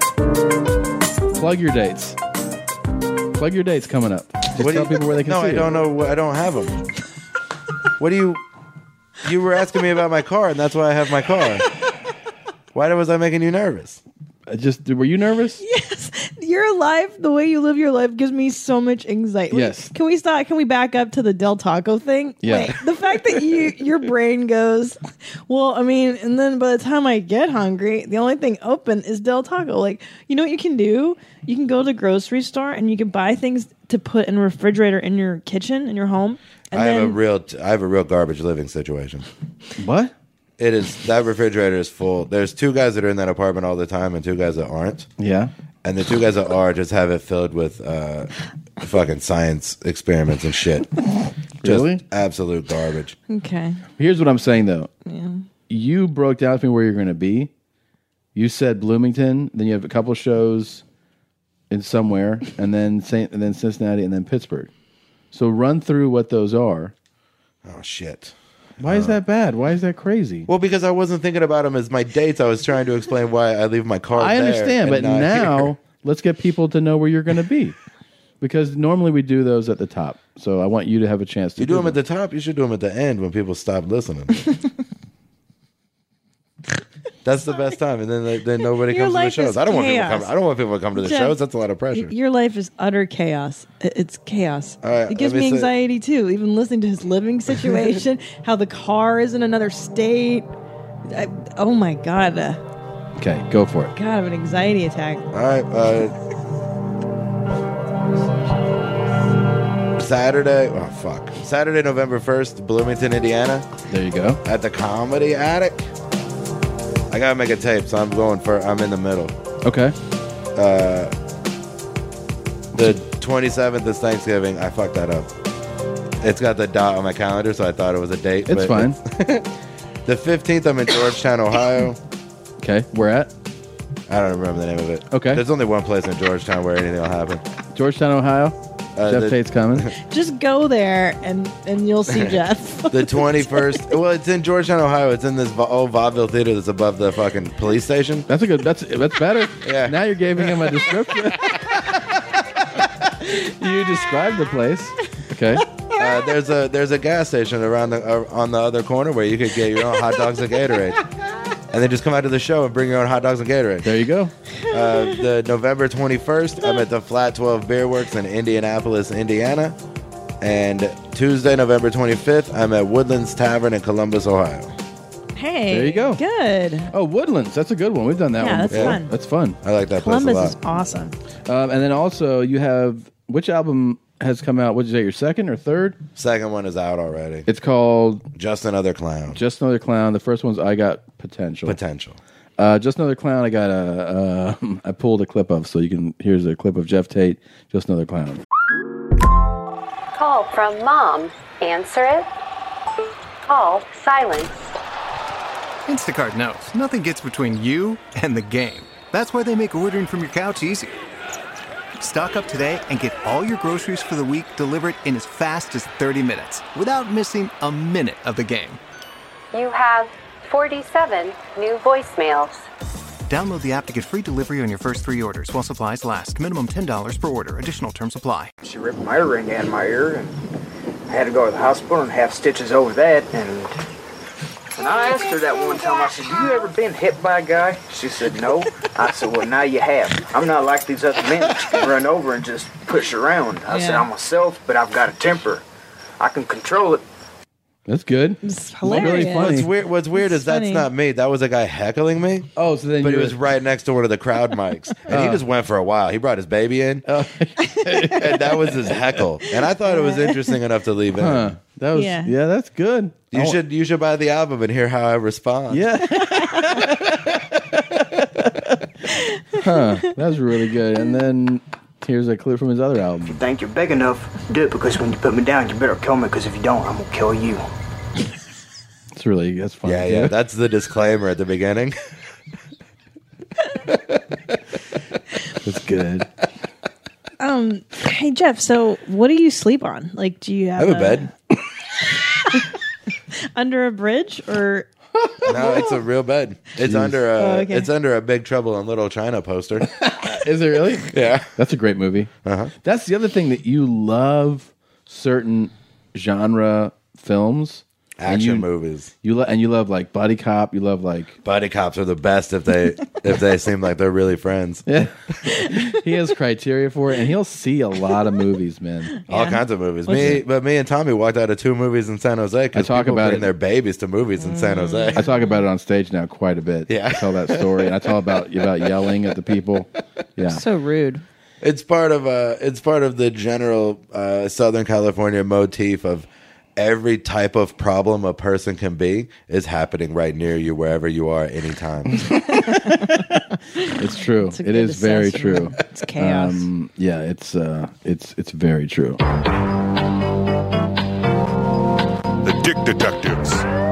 Plug your dates. Plug your dates coming up. Just What do tell you- people where they can no, see I it. don't know. I don't have them. What do you? You were asking me about my car, and that's why I have my car. Why was I making you nervous? Uh, Just were you nervous? Yes, your life, the way you live your life, gives me so much anxiety. Wait, Yes. Can we stop? Can we back up to the Del Taco thing? Yeah. Wait, the fact that you your brain goes, well, I mean, and then by the time I get hungry, the only thing open is Del Taco. Like, you know what you can do? You can go to the grocery store and you can buy things to put in a refrigerator in your kitchen in your home. And I then, have a real. T- I have a real garbage living situation. What? It is that refrigerator is full. There's two guys that are in that apartment all the time, and two guys that aren't. Yeah. And the two guys that are just have it filled with uh, fucking science experiments and shit. Just Really? absolute garbage. Okay. Here's what I'm saying though. Yeah. You broke down to me where you're going to be. You said Bloomington, then you have a couple shows in somewhere, and then Saint, and then Cincinnati, and then Pittsburgh. So run through what those are. Oh shit. Why is that bad? Why is that crazy? Well, because I wasn't thinking about them as my dates. I was trying to explain why I leave my car. I there understand, and but not now here. let's get people to know where you're going to be. Because normally we do those at the top. So I want you to have a chance to You do them at the top. You should do them at the end when people stop listening. That's the best time, and then then nobody Your comes to the life shows. is I don't want people to chaos. come. I don't want people to come to the Jeff, shows. That's a lot of pressure. Your life is utter chaos. I- It's chaos. All right, it gives let me me say- anxiety too, even listening to his living situation, how the car is in another state. I, oh my God. Uh, Okay, go for it. God, I have an anxiety attack. All right. Uh, Saturday. Oh fuck. Saturday, November first, Bloomington, Indiana. There you go. At the Comedy Attic. I gotta make a tape, so I'm going for. I'm in the middle. Okay. Uh, the twenty-seventh is Thanksgiving. I fucked that up. it's got the dot on my calendar, so I thought it was a date. It's but fine. The fifteenth, I'm in Georgetown, Ohio. Okay, where at? I don't remember the name of it. Okay. There's only one place in Georgetown where anything will happen. Georgetown, Ohio. Uh, Jeff the- Tate's coming. Just go there and and you'll see Jeff. The twenty-first. Well, it's in Georgetown, Ohio. It's in this va- old vaudeville theater that's above the fucking police station. That's a good. That's that's better. Yeah. Now you're giving him a description. You described the place. Okay. Uh, there's a there's a gas station around the uh, on the other corner where you could get your own hot dogs and Gatorade, and then just come out to the show and bring your own hot dogs and Gatorade. There you go. Uh, the November twenty-first, I'm at the Flat twelve Beer Works in Indianapolis, Indiana, and Tuesday, November twenty-fifth, I'm at Woodlands Tavern in Columbus, Ohio. Hey, There you go. Good. Oh, Woodlands. That's a good one. We've done that Yeah, one. that's before. fun. That's fun. I like that Columbus place is a lot. awesome. Um, and then also you have which album has come out? What did you say? Your second or third? Second one is out already. It's called Just Another Clown. Just Another Clown. The first one's I Got Potential. Potential. Uh, Just Another Clown. I got a. Uh, I pulled a clip of, so you can. Here's a clip of Jeff Tate. Just Another Clown. Call from mom. Answer it. Call silence. Instacart knows nothing gets between you and the game. That's why they make ordering from your couch easy. Stock up today and get all your groceries for the week delivered in as fast as thirty minutes without missing a minute of the game. You have forty-seven new voicemails. Download the app to get free delivery on your first three orders while supplies last. Minimum ten dollars per order. Additional terms apply. She ripped my earring out of my ear, and I had to go to the hospital and have stitches over that. And and I asked her that one time, I said, "You ever been hit by a guy?" She said, "No." I said, "Well, now you have. I'm not like these other men that you can run over and just push around." I said, Yeah. "I'm myself, but I've got a temper. I can control it." That's good. It's Really hilarious. funny. What's weird? What's weird It's is that's funny. not me. That was a guy heckling me. Oh, so then But you he was were- right next to one of the crowd mics, and he Oh. just went for a while. He brought his baby in, Oh. and that was his heckle. And I thought it was interesting enough to leave in. Huh. That was. Yeah. Yeah. That's good. You I wa- should you should buy the album and hear how I respond. Yeah. Huh. That was really good. And then here's a clip from his other album. Think you're big enough, do it, because when you put me down, you better kill me, because if you don't, I'm going to kill you. It's really that's funny. yeah, too. yeah. That's the disclaimer at the beginning. That's good. Um, hey Jeff, so what do you sleep on? Like, do you I have, have a bed. under a bridge or? No, it's a real bed. It's Jeez. under a Oh, okay. it's under a Big Trouble in Little China poster. Is it really? Yeah. That's a great movie. Uh-huh. That's the other thing that you love certain genre films. And Action you, movies. You lo- and you love like Buddy Cop. You love like Buddy cops are the best if they if they seem like they're really friends. yeah. He has criteria for it, and he'll see a lot of movies, man. All kinds of movies. Me, but me and Tommy walked out of two movies in San Jose I because talk people about bring it. their babies to movies in San Jose. I talk about it on stage now quite a bit. Yeah. I tell that story, and I tell about about yelling at the people. Yeah, So rude. It's part of uh it's part of the general uh, Southern California motif of every type of problem a person can be is happening right near you wherever you are anytime. it's true. It's a It good is very assessment. true. It's chaos. Um, yeah, it's uh, it's it's very true. The Dick Detectives.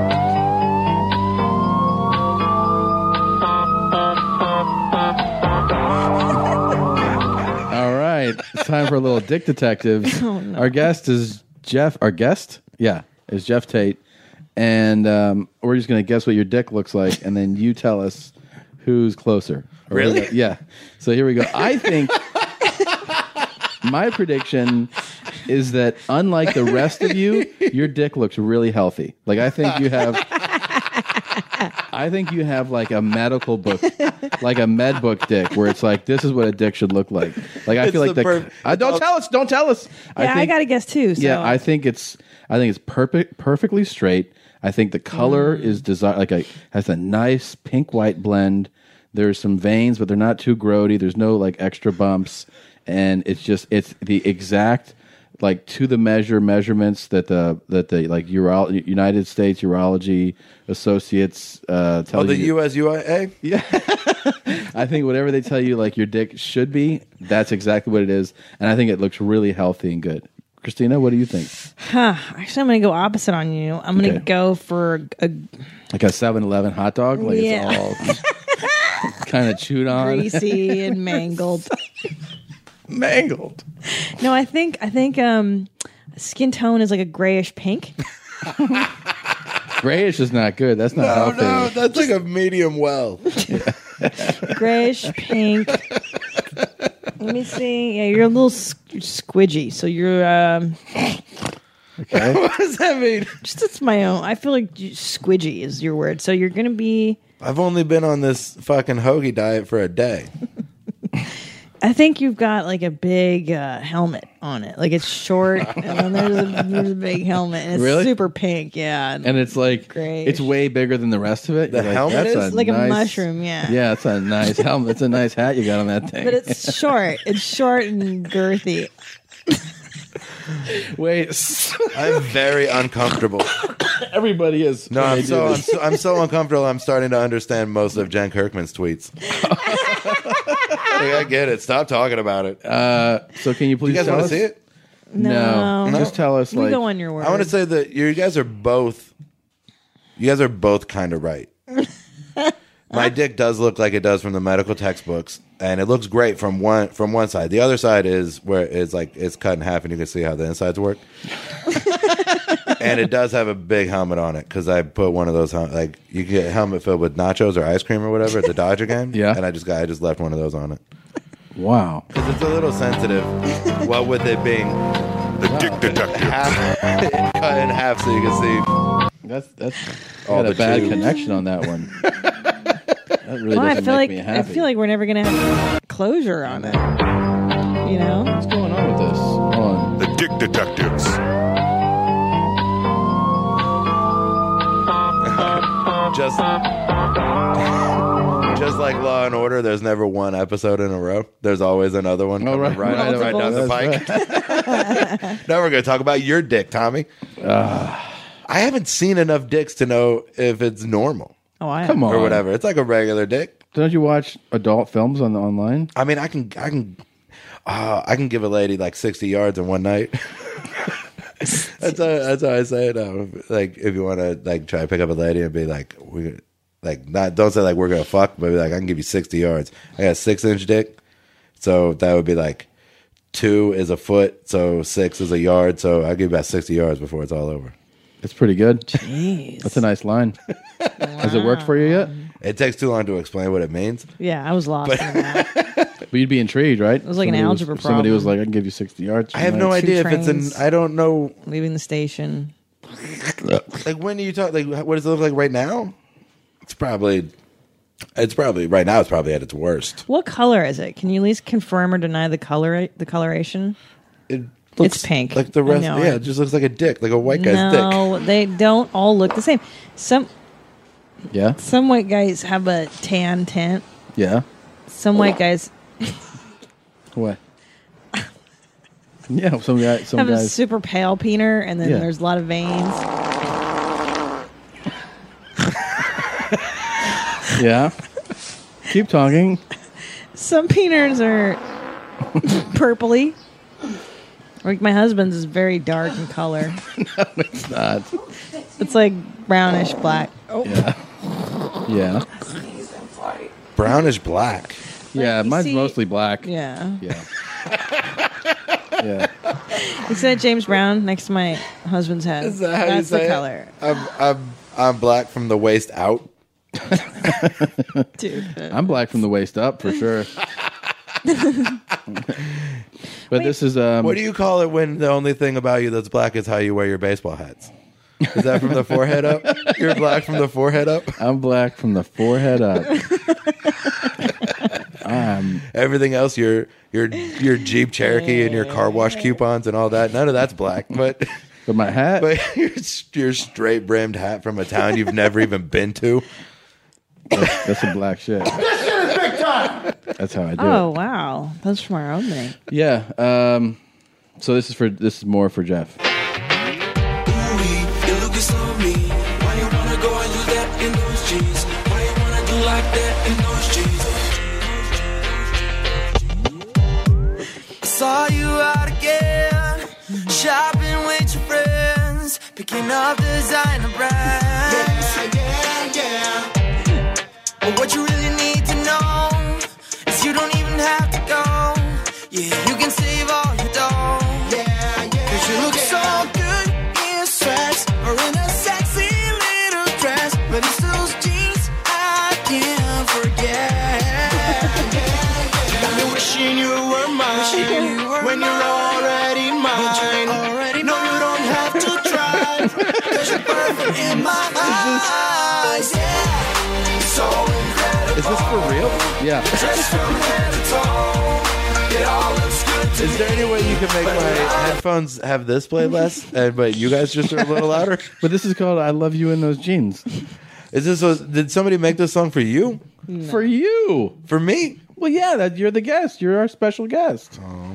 All right, it's time for a little Dick Detectives. Oh, no. Our guest is Jeff. Our guest, yeah, is Jeff Tate, and um, we're just gonna guess what your dick looks like, and then you tell us who's closer. Or Really? who- yeah. So here we go. I think my prediction is that unlike the rest of you, your dick looks really healthy. Like I think you have. I think you have like a medical book, like a med book dick, where it's like this is what a dick should look like. Like I It's feel like the the. perf- I don't tell us. Don't tell us. Yeah, I, think, got to guess too. So. Yeah, I think it's. I think it's perfect, perfectly straight. I think the color Mm. is designed like a has a nice pink white blend. There's some veins, but they're not too grody. There's no like extra bumps, and it's just it's the exact like to the measure measurements that the that the like Uro- United States Urology Associates uh, tell Oh, the you. U S U A? Yeah, I think whatever they tell you like your dick should be, that's exactly what it is, and I think it looks really healthy and good. Christina, what do you think? Huh. Actually, I'm going to go opposite on you. I'm going to Okay. go for a Like a seven eleven hot dog? Like Yeah. it's all kind of chewed on. greasy and mangled. Mangled. No, I think I think um, skin tone is like a grayish pink. Grayish is not good. That's not No, healthy. no, that's like a medium well. Grayish pink. Let me see. Yeah, you're a little s- squidgy. So you're. Um, okay. What does that mean? Just that's my own. I feel like you- squidgy is your word. So you're gonna be. I've only been on this fucking hoagie diet for a day. I think you've got like a big uh, helmet on it. Like it's short, and then there's a, there's a big helmet, and it's Really? super pink. Yeah, And it's like Great. it's way bigger than the rest of it. The You're like, helmet that's is? a Like a nice- mushroom, yeah. Yeah, it's a nice helmet. It's a nice hat you got on that thing. but it's short. It's short and girthy. Wait, I'm very uncomfortable. everybody is. No, when I'm they do so, I'm this. so I'm so uncomfortable. I'm starting to understand most of Jen Kirkman's tweets. Like, I get it. Stop talking about it. Uh, so can you please You guys tell want us? to see it? No. No. Just tell us We like go on your word. I want to say that you guys are both. You guys are both kind of right. My dick does look like it does from the medical textbooks, and it looks great from one from one side. The other side is where it's like it's cut in half, and you can see how the insides work. And it does have a big helmet on it because I put one of those hel- like you can get a helmet filled with nachos or ice cream or whatever at the Dodger game. Yeah. and I just got I just left one of those on it wow. because it's a little sensitive. What with it being The Dick Detectives. half, cut in half so you can see. That's that's All got a the bad tubes. connection on that one. That really Well, I doesn't feel make like me I happy. feel like we're never gonna have closure on it. You know? What's going on with this? Hold on. The Dick Detectives. Just, just like Law and Order, there's never one episode in a row. There's always another one Oh, coming right, right, right, right down the that's pike. Now we're going to talk about your dick, Tommy. I haven't seen enough dicks to know if it's normal Oh, I Come on. or whatever. It's like a regular dick. Don't you watch adult films on the online? I mean, I can, I can, uh, I can give a lady like sixty yards in one night. That's how, that's how I say it. Now. Like, if you want to like try to pick up a lady and be like, we, like not don't say like we're gonna fuck, but be like I can give you sixty yards. I got a six inch dick, so that would be like two is a foot, so six is a yard. So I will give you about sixty yards before it's all over. It's pretty good. Jeez. That's a nice line. Has it worked for you yet? It takes too long to explain what it means. Yeah, I was lost in that. But you'd be intrigued, right? It was like an algebra Somebody was problem. like, "I can give you sixty yards." I have no tonight." idea if trains. it's an. I don't know. Leaving the station. Like when do you talk? Like what does it look like right now? It's probably. It's probably right now. It's probably at its worst. What color is it? Can you at least confirm or deny the color the coloration? It It's pink. Like the I rest. know Yeah, it. it just looks like a dick, like a white guy's dick. No, they don't all look the same. Some Yeah, some white guys have a tan tint. yeah. Some white guys What? Yeah, some guy, some have a guys. super pale peener, and then Yeah. there's a lot of veins. Yeah. Keep talking. Some peeners are purpley. Like my husband's is very dark in color. No, it's not. It's like brownish black. Oh. Yeah. Yeah. Brownish black. Yeah, you mine's see- mostly black. Yeah. Yeah. Yeah. You said James Brown next to my husband's head. Is that how That's you say the it? color. I'm I'm I'm black from the waist out. Dude. I'm black from the waist up for sure. But this is um What do you call it when the only thing about you that's black is how you wear your baseball hats? Is that from the forehead up? You're black from the forehead up? I'm black from the forehead up. um Everything else, your your your Jeep Cherokee and your car wash coupons and all that, none of that's black. But but my hat, but your, your straight brimmed hat from a town you've never even been to. that's, that's some black shit. This shit is big time. That's how I do Oh it. wow, that's from our opening. Yeah. Um so this is for this is more for Jeff. You look so me. Why you wanna go and use that in those jeans? Why you wanna do like that in those jeans? I saw you out again, thinking of designer brands. Yeah, yeah, yeah. But what you really need to know is you don't even have to go. Yeah, you can save all your dough. Yeah, yeah. Cause you look so good in sweats or in a sexy little dress. But it's those jeans I can't forget. Got me wishing you were mine when you're already mine. No, you don't have to try. Cause you're perfect in my eyes. Yeah, so incredible. Is this for real? Yeah. Just from head to toe, it all looks good to Is there any way you can make my headphones have this play less, and but you guys just are a little louder? But this is called "I Love You in Those Jeans." Is this? A, did somebody make this song for you? No. For you? For me? Well, yeah. That you're the guest. You're our special guest. Oh,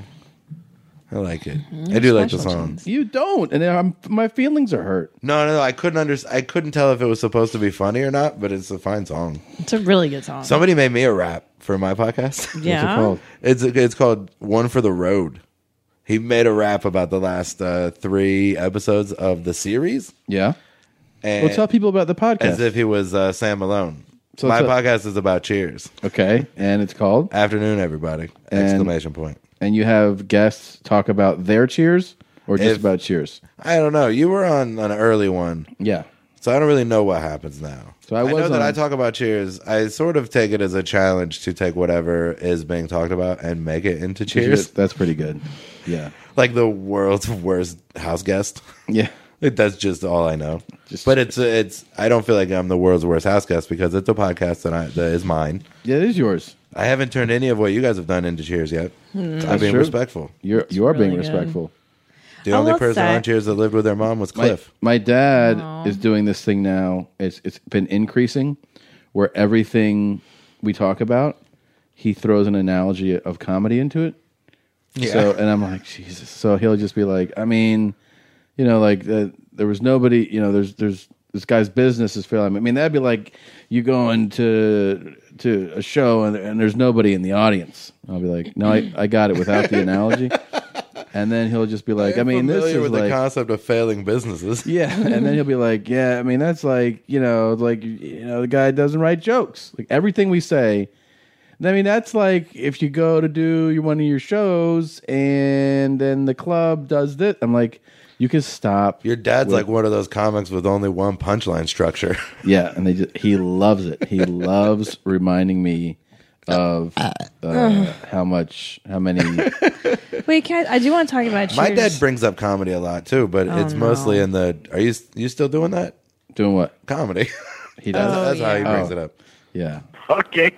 I like it. Mm, I do like the song. Jeans. You don't, and I'm, my feelings are hurt. No, no, no. I couldn't under, I couldn't tell if it was supposed to be funny or not, but it's a fine song. It's a really good song. Somebody made me a rap for my podcast. Yeah. What's it called? It's it's called "One for the Road." He made a rap about the last uh, three episodes of the series. Yeah. And well, tell people about the podcast. As if he was uh, Sam Malone. So my it's a- podcast is about Cheers. Okay, and it's called Afternoon, everybody! And- Exclamation point. And you have guests talk about their Cheers or just If- about Cheers? I don't know. You were on an early one. Yeah. So I don't really know what happens now. So I I, was know that on- I talk about Cheers. I sort of take it as a challenge to take whatever is being talked about and make it into Cheers. That's pretty good. Yeah. Like the world's worst house guest. Yeah. Like, that's just all I know. But it's it's. I don't feel like I'm the world's worst house guest because it's a podcast that, I, that is mine. Yeah, it is yours. I haven't turned any of what you guys have done into Cheers yet. Hmm. I'm That's being true. respectful. You're you are really being good. respectful. The I only will person say- on Cheers that lived with their mom was My, Cliff. my dad Aw. is doing this thing now. It's it's been increasing, where everything we talk about, he throws an analogy of comedy into it. Yeah. So and I'm like, Jesus. So he'll just be like, I mean, you know, like uh, there was nobody. You know, there's there's this guy's business is failing. I mean, that'd be like you going to to a show and, and there's nobody in the audience. I'll be like, no, I, I got it without the analogy. And then he'll just be like, I, I'm mean, this familiar is with like the concept of failing businesses. yeah, and then he'll be like, "Yeah, I mean that's like you know, like you know, the guy doesn't write jokes. Like everything we say, I mean that's like if you go to do your one of your shows and then the club does this. I'm like, you can stop. Your dad's with- like one of those comics with only one punchline structure. yeah, and they just, he loves it. He loves reminding me of uh, how much, how many. Wait, can I, I do want to talk about Cheers. My dad brings up comedy a lot too, but Oh, it's no. mostly in the. Are you you still doing that? Doing what? Comedy. He does. Oh, That's how he yeah. brings Oh. it up. Yeah, Okay.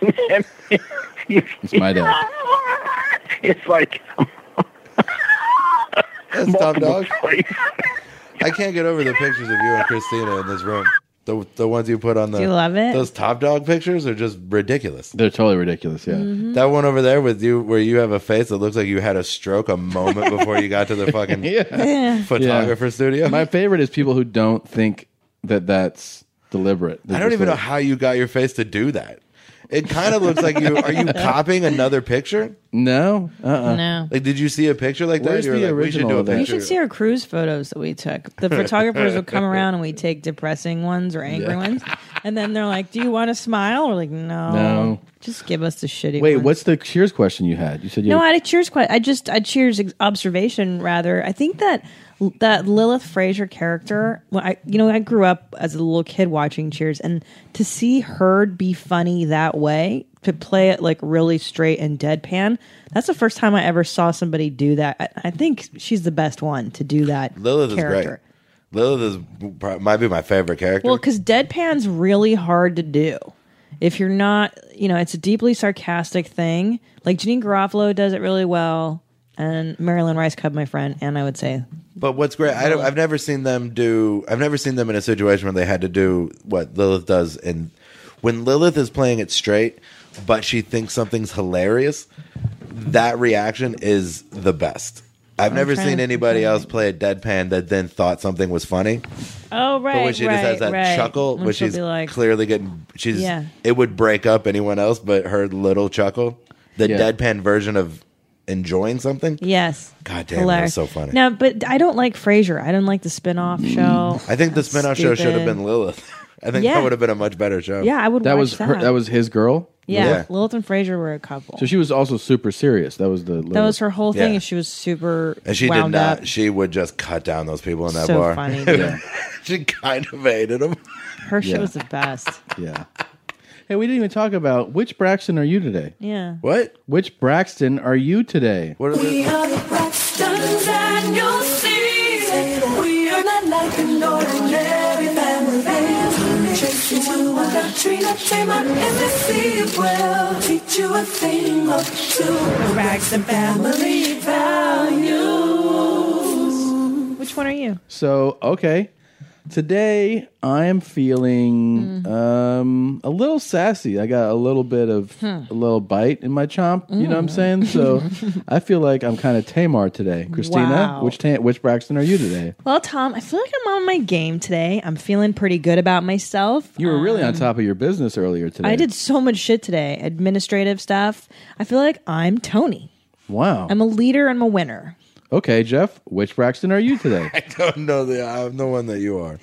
it's my dad. It's like That's top multiple dog. choice. I can't get over the pictures of you and Christina in this room. The the ones you put on the. Do you love it? Those top dog pictures are just ridiculous. They're totally ridiculous. Yeah. Mm-hmm. That one over there with you, where you have a face that looks like you had a stroke a moment before you got to the fucking Yeah. photographer studio. My favorite is people who don't think that that's deliberate. They're I don't just even know like- how you got your face to do that. It kind of looks like you are you copying another picture? No, uh-uh. No. Like, did you see a picture like that? Where's You were the like, we should original do a of that? You picture. should see our cruise photos that we took. The photographers would come around and we take depressing ones or angry Yeah. ones, and then they're like, "Do you want to smile?" We're like, "No, No. just give us the shitty." Wait, ones. what's the Cheers question you had? You said you. No, I had a Cheers question. I just I Cheers ex- observation rather. I think that that Lilith Fraser character. When I you know I grew up as a little kid watching Cheers, and to see her be funny that way, to play it like really straight and deadpan. That's the first time I ever saw somebody do that. I, I think she's the best one to do that. Lilith character. is great. Lilith is pro- might be my favorite character. Well, because deadpan's really hard to do. If you're not, you know, it's a deeply sarcastic thing. Like Janine Garofalo does it really well, and Marilyn Rice Cub, my friend, and I would say, But what's great, I don't, I've never seen them do. I've never seen them in a situation where they had to do what Lilith does. And when Lilith is playing it straight, but she thinks something's hilarious, that reaction is the best. I've I'm never trying seen to- anybody else play a deadpan that then thought something was funny. "Oh right, But when she right, just has that right." chuckle, When when she'll she's be like, clearly getting, she's, Yeah. it would break up anyone else, but her little chuckle, the Yeah. deadpan version of enjoying something. Yes. God damn, Hilarious. that was so funny. No, but I don't like Frasier. I don't like the spin-off show. I think the That's spinoff show should have stupid. been Lilith. I think Yeah. that would have been a much better show. Yeah, I would That watch was that. her. That was his girl. Yeah, Yeah. Lilith and Frasier were a couple. So she was also super serious. That was the. that was her whole thing, Yeah. and she was super And she did wound not. up. She would just cut down those people in that So bar. funny, dude. She kind of hated them. Her shit Yeah. was the best. Yeah. Hey, we didn't even talk about which Braxton are you today? Yeah. What? Which Braxton are you today? What are We are the Braxtons and you'll see we are not like an ordinary family. Tracy, Will, Wanda, Trina, Tamar, and Missy will teach you a thing or two. The Braxton family values. Which one are you? So, okay. Today, I am feeling Mm. um, a little sassy. I got a little bit of Hmm. a little bite in my chomp. You know what I'm saying? So, I feel like I'm kind of Tamar today. Christina, Wow. which ta- which Braxton are you today? Well, Tom, I feel like I'm on my game today. I'm feeling pretty good about myself. You were really on Um, top of your business earlier today. I did so much shit today, administrative stuff. I feel like I'm Tony. Wow. I'm a leader. I'm a winner. Okay, Jeff, which Braxton are you today? I don't know the. I'm the one that you are.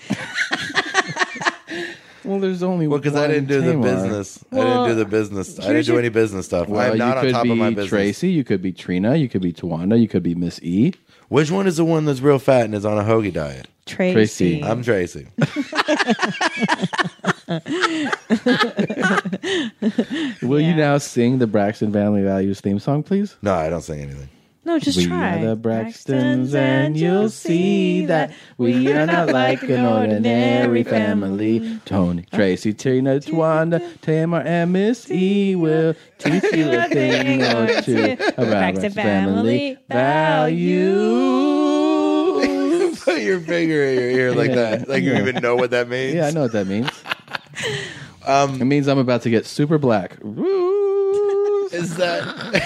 Well, there's only well because I one didn't do Tamar. the business. I Well, didn't do the business. I didn't here's do your- any business stuff. Well, I'm not you on could top be of my business. Tracy, you could be Trina, you could be Tawanda, you could be Miss E. Which one is the one that's real fat and is on a hoagie diet? Tracy. Tracy. I'm Tracy. Will you now sing the Braxton Family Values theme song, please? No, I don't sing anything. No, just we try. are the Braxtons, and you'll see that we are not like an ordinary family. Tony, Tracy, Tina, Tawanda, Tamar, and Miss E will teach you a thing or two about Braxton Family values. Put your finger in your ear like that. Like you even know what that means. Yeah, I know what that means. Um, it means I'm about to get super black. Is that?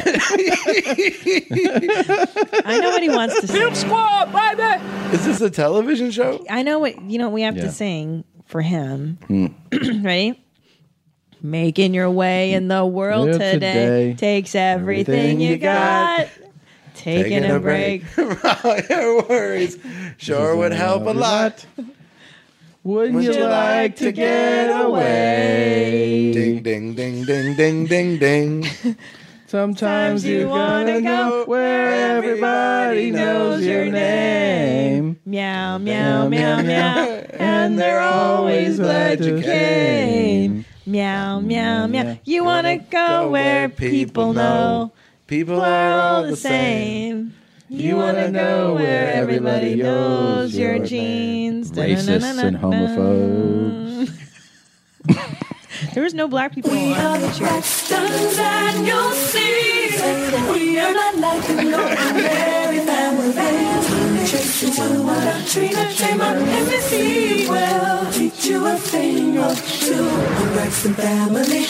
I know what he wants to sing. Squad, baby. Is this a television show? I know what you know. What we have Yeah. to sing for him. Hmm. Ready? Making your way in the world Yeah, today, today. takes everything, Everything you you got. got. Taking, a break. All your worries sure would help a lot. Wouldn't you like to get away? Ding, ding, ding, ding, ding, ding, ding. Sometimes you wanna go where everybody knows your name. Meow, meow, meow, meow. And they're always glad you came. Meow, meow, meow. You wanna go where people know People we're are all all the the same. same. You wanna go where everybody knows your genes. Racists and homophobes. There was no black people We are on the the cheer. Braxtons and you'll see we are not like an ordinary family. Tracy, Will, Wanda, Trina, Tamar, and Missy will teach you a thing or two. The Braxton family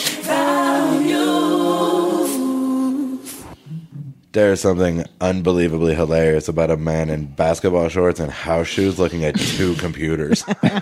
values. There's something unbelievably hilarious about a man in basketball shorts and house shoes looking at two computers.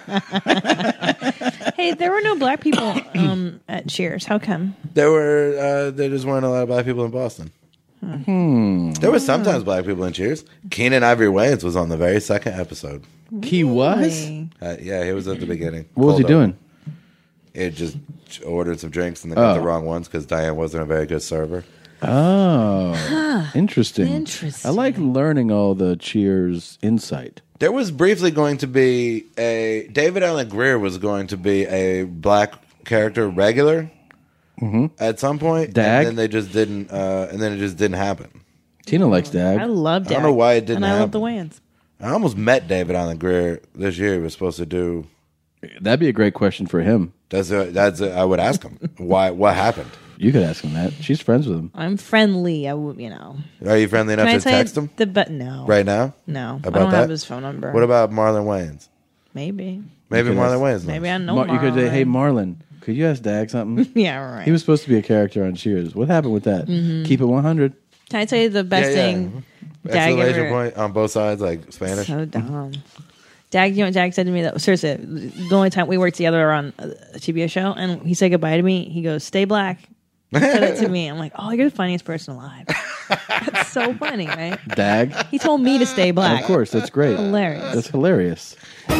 Hey, there were no black people um, at Cheers. How come? There were uh, there just weren't a lot of black people in Boston. Hmm. There were sometimes black people in Cheers. Keenan Ivory Wayans was on the very second episode. He was? Really? Uh, yeah, he was at the beginning. What was he Pulled over. doing? He had just ordered some drinks and they got Oh. the wrong ones because Diane wasn't a very good server. Oh, interesting. Interesting. I like learning all the Cheers insight. There was briefly going to be a David Allen Greer was going to be a black character regular Mm-hmm. at some point, Dag? and then they just didn't, uh, and then it just didn't happen. Tina likes Dag. I love I Dak. don't know why it didn't And I love the happen. Wayans. I almost met David Allen Greer this year. He was supposed to do. That'd be a great question for him. That's a, that's a, I would ask him why what happened. You could ask him that. She's friends with him. I'm friendly. I would, you know. Are you friendly enough Can I to tell text you him the but no right now? No, About I don't that? have his phone number. What about Marlon Wayans? Maybe. Maybe You could Marlon ask- Wayans. Maybe I know. Mar- you could say, Marlon. "Hey, Marlon, could you ask Dag something?" Yeah, right. He was supposed to be a character on Cheers. What happened with that? Mhm. Keep it one hundred. Can I tell you the best Yeah, yeah. thing? Dag Exclamation ever- point on both sides, like Spanish. So dumb. Dag, you know what Dag said to me? That seriously, the only time we worked together on a T V A show, and he said goodbye to me. He goes, "Stay black." He said it to me. I'm like, "Oh, you're the funniest person alive." That's so funny, right? Dag. He told me to stay black. Of course, that's great. Hilarious. That's hilarious.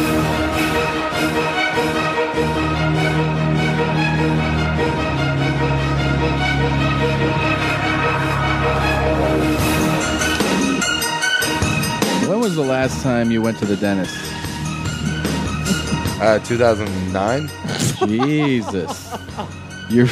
When was the last time you went to the dentist? Uh, two thousand nine. Jesus. You're,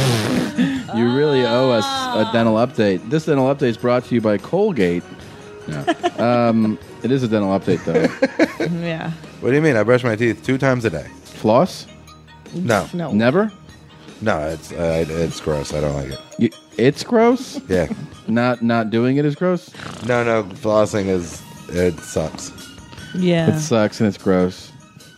you really owe us a dental update. This dental update is brought to you by Colgate. No. Um, it is a dental update, though. Yeah. What do you mean? I brush my teeth two times a day. Floss? No. No. Never? No, it's uh, it's gross. I don't like it. You, it's gross? Yeah. Not not doing it is gross? No, no. Flossing is it sucks. Yeah. It sucks and it's gross.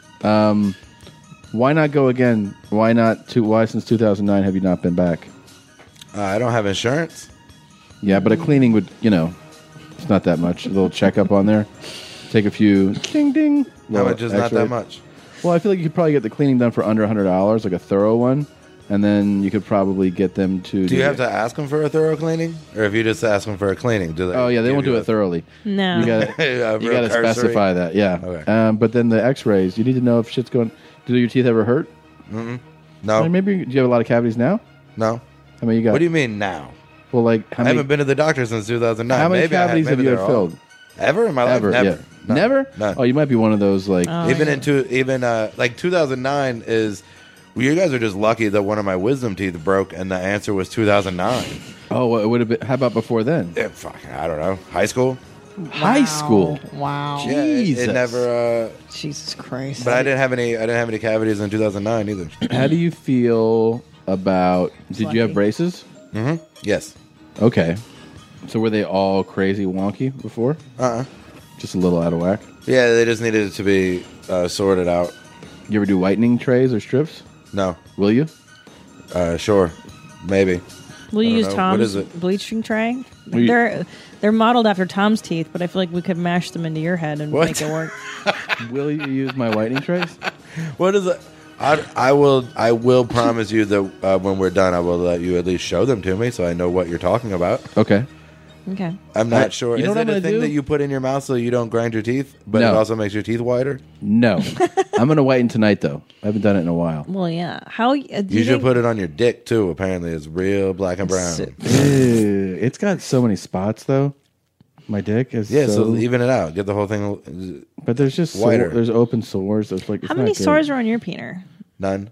Um, why not go again? Why not? To, why since two thousand nine have you not been back? Uh, I don't have insurance. Yeah, but a cleaning would, you know, it's not that much. A little checkup on there. Take a few ding ding. How much is not X-ray. that much? Well, I feel like you could probably get the cleaning done for under one hundred dollars, like a thorough one. And then you could probably get them to... Do you have to ask them for a thorough cleaning? Or if you just ask them for a cleaning, do they? Oh, yeah, they give won't you do a- it thoroughly. No. You got A you real got to cursory? specify that, yeah. Okay. Um, but then the x-rays, you need to know if shit's going... Do your teeth ever hurt? Mm-mm. No. Or maybe... Do you have a lot of cavities now? No. How many you got? What do you mean now? Well, like... How I many, haven't been to the doctor since two thousand nine. How many maybe cavities I, have maybe you they're had all- filled? Ever in my life? Ever, Never. yeah. No. Never? None. Oh, you might be one of those, like... Oh, even yeah. into even uh, like two thousand nine is. Well, you guys are just lucky that one of my wisdom teeth broke, and the answer was two thousand nine. Oh, well, it would have been... How about before then? Yeah, fuck, I don't know. High school. High school? Wow. Yeah, it, Jesus. it never. Uh, Jesus Christ. but I didn't have any. I didn't have any cavities in two thousand nine either. How do you feel about... Did you have Lucky. braces? Mm-hmm. Yes. Okay. So were they all crazy wonky before? Uh. uh Just a little out of whack? Yeah, they just needed to be uh, sorted out. You ever do whitening trays or strips? No. Will you? Uh, sure. Maybe. Will you I don't use know. Tom's What is it? bleaching tray? Will you- They're they're modeled after Tom's teeth, but I feel like we could mash them into your head and What? make it work. Will you use my whitening trays? What is it? I, I will. I will promise you that uh, when we're done, I will let you at least show them to me, so I know what you're talking about. Okay. Okay. I'm not I- sure. you know Is what it I'm a gonna thing do? that you put in your mouth so you don't grind your teeth, but No. it also makes your teeth whiter? No. I'm going to whiten tonight, though. I haven't done it in a while. Well, yeah. How uh, do You, you should think- put it on your dick too. Apparently, it's real black and brown. So- Ew. It's got so many spots, though. My dick is Yeah, so... so even it out. Get the whole thing. but there's just whiter. sore, there's open sores. There's like, it's How not many good. sores are on your peener? None.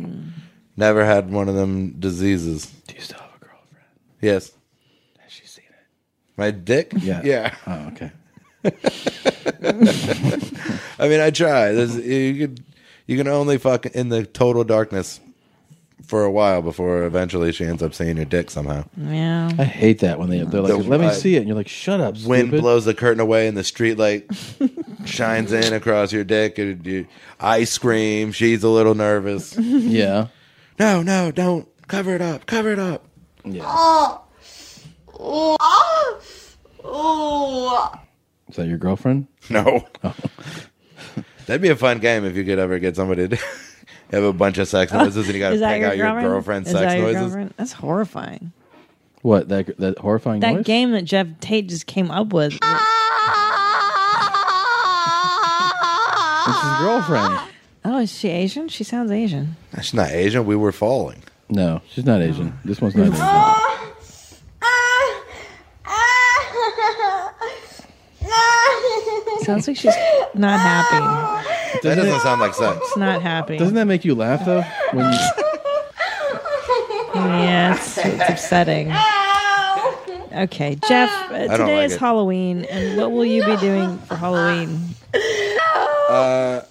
Never had one of them diseases. Do you still have a girlfriend? Yes. Has she seen it? My dick? Yeah. Yeah. Oh, okay. I mean, I try. There's, you could, you can only fuck in the total darkness for a while before eventually she ends up seeing your dick somehow. Yeah. I hate that when they, they're like, The- let me uh, see it. And you're like, shut up, Wind stupid. blows the curtain away and the street light shines in across your dick. And you, I scream. She's a little nervous. Yeah. No, no, don't. Cover it up. Cover it up. Yeah. Oh. Oh. Oh. Is that your girlfriend? No. Oh. That'd be a fun game if you could ever get somebody to have a bunch of sex noises and you got to Is that pick out your girlfriend? girlfriend's Is sex that your noises. girlfriend? That's horrifying. What, that that horrifying That noise? game that Jeff Tate just came up with. It's his girlfriend. Oh, is she Asian? She sounds Asian. She's not Asian. We were falling. No, she's not Asian. This one's not Asian. Sounds like she's not happy. That doesn't sound like sex. It's not happy. Doesn't that make you laugh though? When you, Yeah, it's, it's upsetting. Okay, Jeff, uh, don't today like is it. Halloween, and what will you be doing for Halloween? Uh,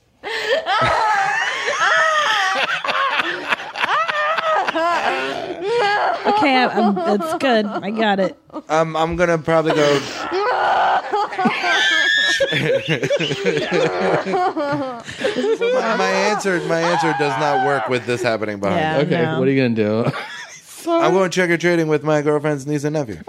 Okay, I, I'm, that's good. I got it. I'm I'm gonna probably go. my, my answer my answer does not work with this happening behind. Yeah, me. okay, no. what are you gonna do? I'm going trick or treating with my girlfriend's niece and nephew.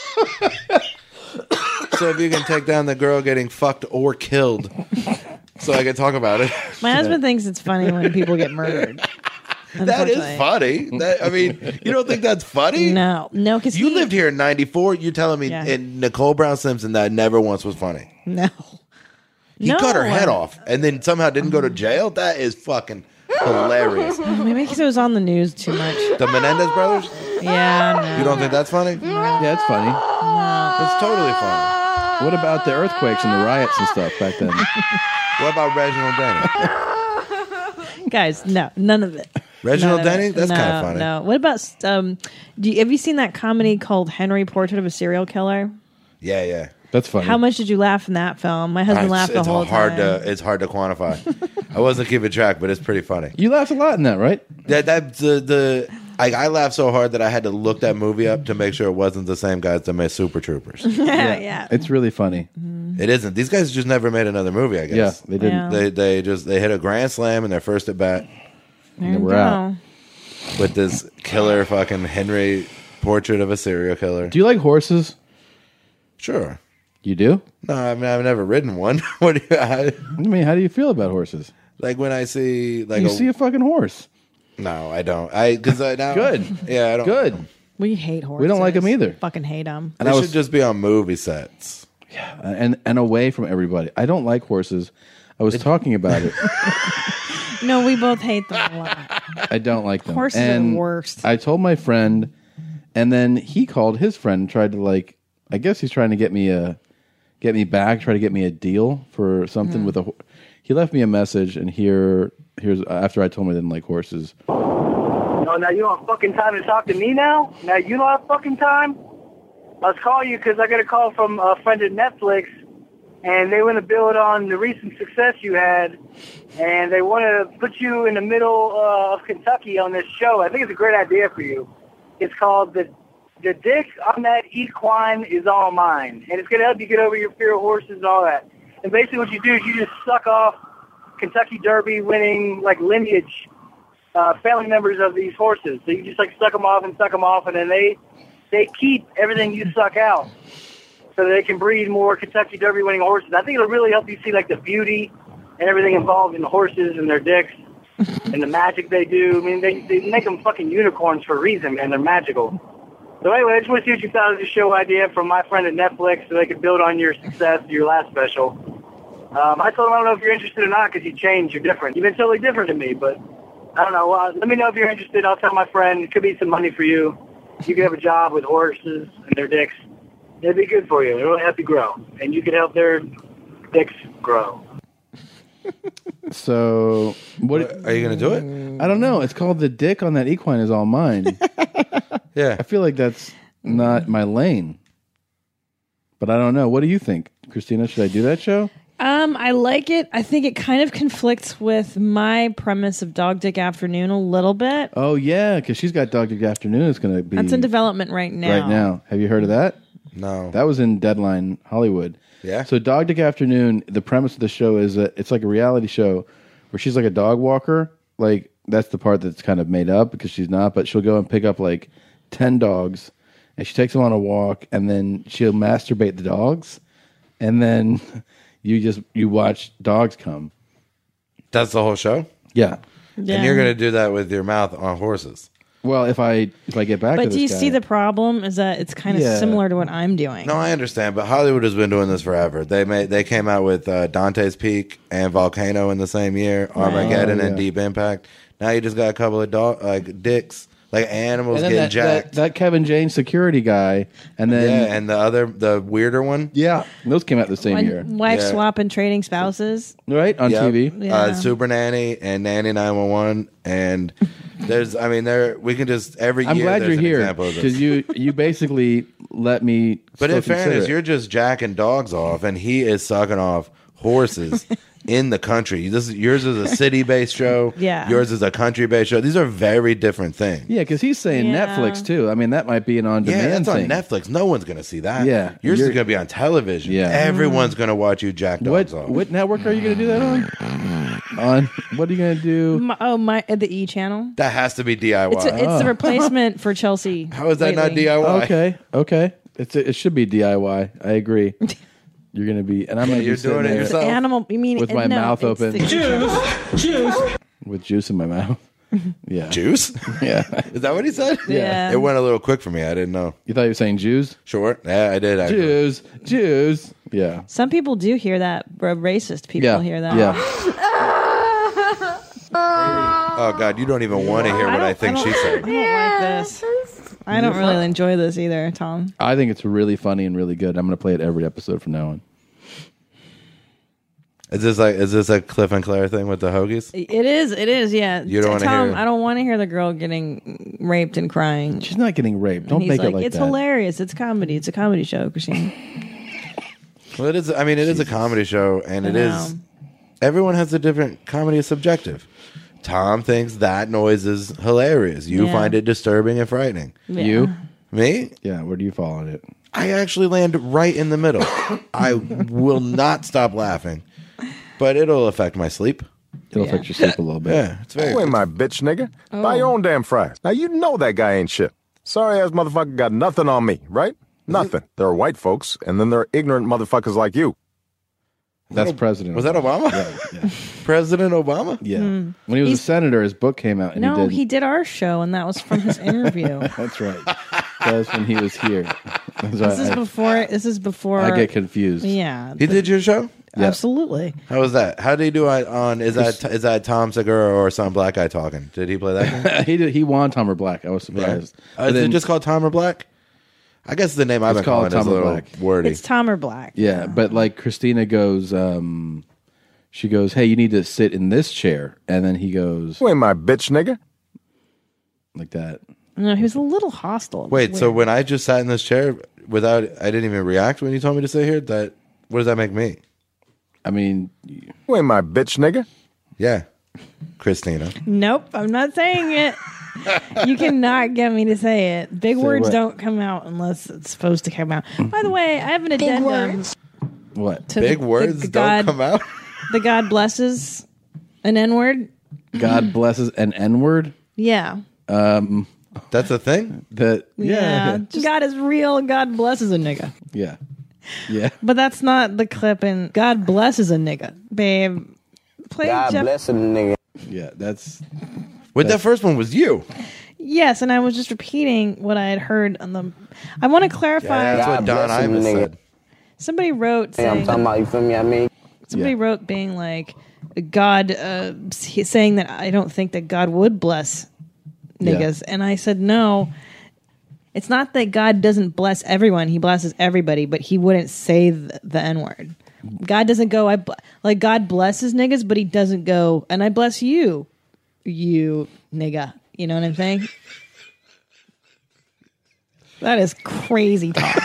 So if you can take down the girl getting fucked or killed, so I can talk about it. My husband thinks it's funny when people get murdered. That is funny. That, I mean, you don't think that's funny? No, no, because you lived here in ninety-four. You're telling me Yeah. in Nicole Brown Simpson that never once was funny. No. He No. cut her head off and then somehow didn't go to jail. That is fucking hilarious. Maybe because it was on the news too much. The Menendez brothers? Yeah, no. You don't think that's funny? Yeah, it's funny. It's totally funny. What about the earthquakes and the riots and stuff back then? What about Reginald Denny? Guys, no, none of it. Reginald None of Denny? it. That's No, kinda funny. No. What about um? Do you, have you seen that comedy called Henry: Portrait of a Serial Killer? Yeah, yeah. That's funny. How much did you laugh in that film? My husband It's, laughed the it's whole hard time. to it's hard to quantify. I wasn't keeping track, but it's pretty funny. You laughed a lot in that, right? That that's the the I, I laughed so hard that I had to look that movie up to make sure it wasn't the same guys that made Super Troopers. yeah, yeah. It's really funny. It isn't. These guys just never made another movie. I guess. Yeah, they didn't. They they just they hit a grand slam in their first at bat. There Yeah, you we're go. out. With this killer fucking Henry Portrait of a Serial Killer. Do you like horses? Sure. You do? No, I mean I've never ridden one. What do you? I, I mean, how do you feel about horses? like when I see like you a, see a fucking horse. no, I don't. I because I now Good. Yeah, I don't. Good. We hate horses. We don't like 'em either. Fucking hate them. And I should just be on movie sets. And and away from everybody. I don't like horses. I was talking about it. No, we both hate them a lot. I don't like them. Horses are and the worst. I told my friend, and then he called his friend and tried to like. I guess he's trying to get me a, get me back, try to get me a deal for something Mm. with a. ho- He left me a message, and here, here's after I told him I didn't like horses. No, now you don't have fucking time to talk to me now? Now you don't have fucking time? I was calling you because I got a call from a friend at Netflix, and they want to build on the recent success you had, and they want to put you in the middle uh, of Kentucky on this show. I think it's a great idea for you. It's called The The Dick on That Equine Is All Mine, and it's going to help you get over your fear of horses and all that. And basically what you do is you just suck off Kentucky Derby winning, like, lineage uh, family members of these horses. So you just, like, suck them off and suck them off, and then they they keep everything you suck out so they can breed more Kentucky Derby winning horses. I think it'll really help you see, like, the beauty and everything involved in the horses and their dicks and the magic they do. I mean, they, they make them fucking unicorns for a reason, man. They're magical. So anyway, I just want to see what you thought of the show idea from my friend at Netflix so they could build on your success of your last special. Um, I told him I don't know if you're interested or not because you changed. You're different. You've been totally different to me, but I don't know. Uh, let me know if you're interested. I'll tell my friend. It could be some money for you. You could have a job with horses and their dicks. It'd be good for you. It'll help you grow, and you could help their dicks grow. So what are you going to do it? I don't know. It's called The Dick on That Equine Is All Mine. Yeah, I feel like that's not my lane. But I don't know. What do you think, Christina? Should I do that show? Um, I like it. I think it kind of conflicts with my premise of Dog Dick Afternoon a little bit. Oh yeah, because she's got Dog Dick Afternoon. It's going to be That's in development right now. right now. Have you heard of that? No. That was in Deadline Hollywood. Yeah. So Dog Dick Afternoon, the premise of the show is that it's like a reality show where she's like a dog walker. Like that's the part that's kind of made up because she's not, but she'll go and pick up like ten dogs and she takes them on a walk and then she'll masturbate the dogs and then you just you watch dogs come. That's the whole show? Yeah. Yeah. And you're going to do that with your mouth on horses. Well, if I if I get back to But this do you guy- see the problem is that it's kind of Yeah. similar to what I'm doing. No, I understand, but Hollywood has been doing this forever. They made they came out with uh, Dante's Peak and Volcano in the same year, Armageddon Oh, and yeah. Deep Impact. Now you just got a couple of dog like dicks, like animals and then getting that, jacked. that, that Kevin James security guy, and then yeah, and the other the weirder one. Yeah, those came out the same When year. wife Yeah. swap and trading spouses. Right on Yep. T V. Uh, Yeah. Super Nanny and Nanny nine one one, and there's I mean there we can just every I'm year glad there's you're an here example of this. because you you basically let me. But still in fairness, consider it. you're just jacking dogs off, and he is sucking off horses in the country. This is, yours is a city-based show. Yeah. Yours is a country-based show. These are very different things. Yeah, because he's saying Yeah. Netflix too. I mean, that might be an Yeah, on-demand that's on thing. Netflix. No one's going to see that. Yeah. Yours is You're- going to be on television. Yeah. Everyone's going to watch you jack dogs What off. what network are you going to do that on? on what are you going to do? My, oh, my uh, the E channel. That has to be D I Y. It's a, it's Oh. the replacement for Chelsea. How is that not lately. D I Y? Okay, okay. It's a, it should be D I Y. I agree. You're going to be, and I'm Yeah, going to you're be sitting doing it there yourself. Animal. You mean with my no, mouth it's open, the- with juice in my mouth. Yeah. Juice? Yeah. Is that what he said? Yeah. It went a little quick for me. I didn't know. You thought you were saying Jews? Sure. Yeah, I did. Actually. Jews. Jews. Yeah. Some people do hear that. r- Racist people Yeah. hear that. Yeah. Oh God, you don't even want to hear what I, think she I said. don't like this. I don't really enjoy this either, Tom. I think it's really funny and really good. I'm going to play it every episode from now on. Is this like is this a Cliff and Claire thing with the hoagies? It is. It is. Yeah. You don't wanna Tom, hear- I don't want to hear the girl getting raped and crying. She's not getting raped. And Don't he's make like, it like it's that. hilarious. It's comedy. It's a comedy show, Christine. Well, it is. I mean, it is a comedy show, and I it is. know. Everyone has a different comedy is subjective. Tom thinks that noise is hilarious. You Yeah. find it disturbing and frightening. Yeah. You? Me? Yeah. Where do you fall on it? I actually land right in the middle. I will not stop laughing, but it'll affect my sleep. It'll affect your sleep a little bit. Yeah, it's very. You ain't my bitch, nigga. Oh. Buy your own damn fries. Now, you know that guy ain't shit. Sorry ass motherfucker got nothing on me, right? Nothing. There are white folks, and then there are ignorant motherfuckers like you. That's President. Was that Obama? Yeah. yeah. President Obama? Yeah. Hmm. When he was He's- a senator, his book came out. And No, he did. he did our show, and that was from his interview. That's right. That was when he was here. That's why This is I, before. This is before. I get confused. Yeah. He did your show? Yeah. Absolutely. How was that? How did he do it on? Is that is that Tom Segura or some black guy talking? Did he play that game? he did. He won Tom or Black. I was Yeah. surprised. Uh, But is then- it just called Tom or Black? I guess the name I've It's been calling called is a Tom or little Black. wordy. It's Tom or Black. Yeah, but like Christina goes, um, she goes, "Hey, you need to sit in this chair," and then he goes, You ain't my bitch, nigga. like that. No, he was a little hostile. It was Wait, so weird. when I just sat in this chair without, I didn't even react when you told me to sit here. That what does that make me? I mean, You ain't my bitch, nigga. Yeah, Christina. Nope, I'm not saying it. You cannot get me to say it. Big Say words what? don't come out unless it's supposed to come out. By the way, I have an addendum. what? To Big the, words the don't God, come out. The God blesses an N word. God blesses an N word. Yeah. Um, That's a thing. that yeah, Yeah. God is real and God blesses a nigga. yeah, yeah. But that's not the clip in God blesses a nigga. Babe, play Jeff- a nigga. Yeah, that's Wait, that first one was you. Yes, and I was just repeating what I had heard on the. I want to clarify. That's what Don bless him, Imus nigga. said. Somebody wrote Hey, I'm saying, talking about, you feel me? I mean, somebody Yeah. wrote being like God uh, he- saying that I don't think that God would bless niggas, and I said no. It's not that God doesn't bless everyone; He blesses everybody, but He wouldn't say the, the N word. God doesn't go. I bl- like God blesses niggas, but He doesn't go. And I bless you, you nigga. You know what I'm saying? That is crazy talk.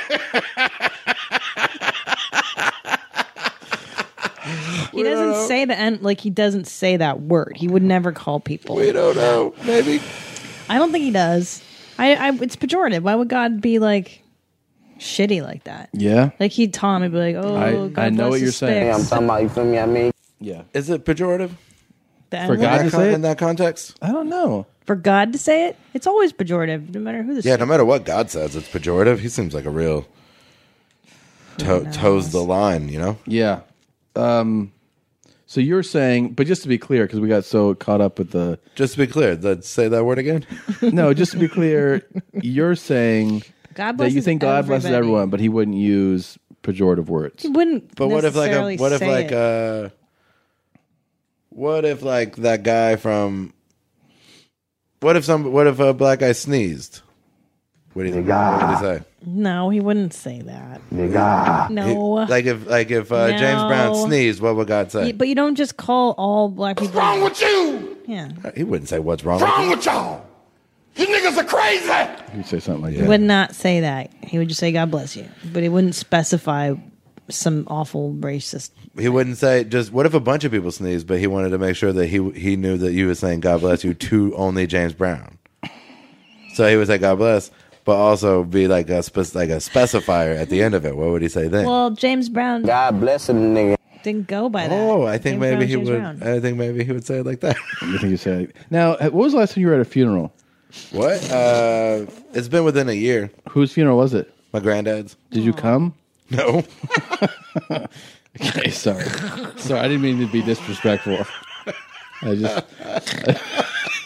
He doesn't say the N, like he doesn't say that word. He would never call people. We don't know. Maybe. I don't think he does. I, I it's pejorative. Why would God be like shitty like that? yeah, Like he'd Tom and be like, "Oh, I- God I know bless what you're his saying. hey, I'm sticks." talking about, you feel me? I mean, yeah. Is it pejorative The For N-word? God in to that, say con- it? in that context? I don't know. For God to say it, it's always pejorative, no matter who the Yeah, no matter what God says, it's pejorative. He seems like a real to- toes the line, you know? Yeah. Um. So you're saying, but just to be clear, because we got so caught up with the. Just to be clear, let's say that word again. No, just to be clear, you're saying God that you blesses think God blesses everybody. everyone, but He wouldn't use pejorative words. He wouldn't. But what if like a necessarily what if say like it. uh what if like that guy from what if some what if a black guy sneezed? What do you think? What did he say? No, he wouldn't say that. Nigga. No. Like if like if uh, James Brown No. sneezed, what would God say? You- but you don't just call all black people. What's wrong with you? Yeah. He wouldn't say what's wrong. Wrong with with y'all? You niggas are crazy. He'd say something like He that. would not say that. He would just say God bless you, but he wouldn't specify some awful racist. He wouldn't say just what if a bunch of people sneezed, but he wanted to make sure that he he knew that you were saying God bless you to only James Brown. So he would say God bless, but also be like a spec- like a specifier at the end of it. What would he say then? Well, James Brown God bless him, nigga. didn't go by that. Oh, I think James maybe Brown, he James would. Brown. I think maybe he would say it like that. You think you say like, now? What was the last time you were at a funeral? What? Uh, it's been within a year. Whose funeral was it? My granddad's. Did you come? No. Okay, sorry. Sorry, I didn't mean to be disrespectful. I just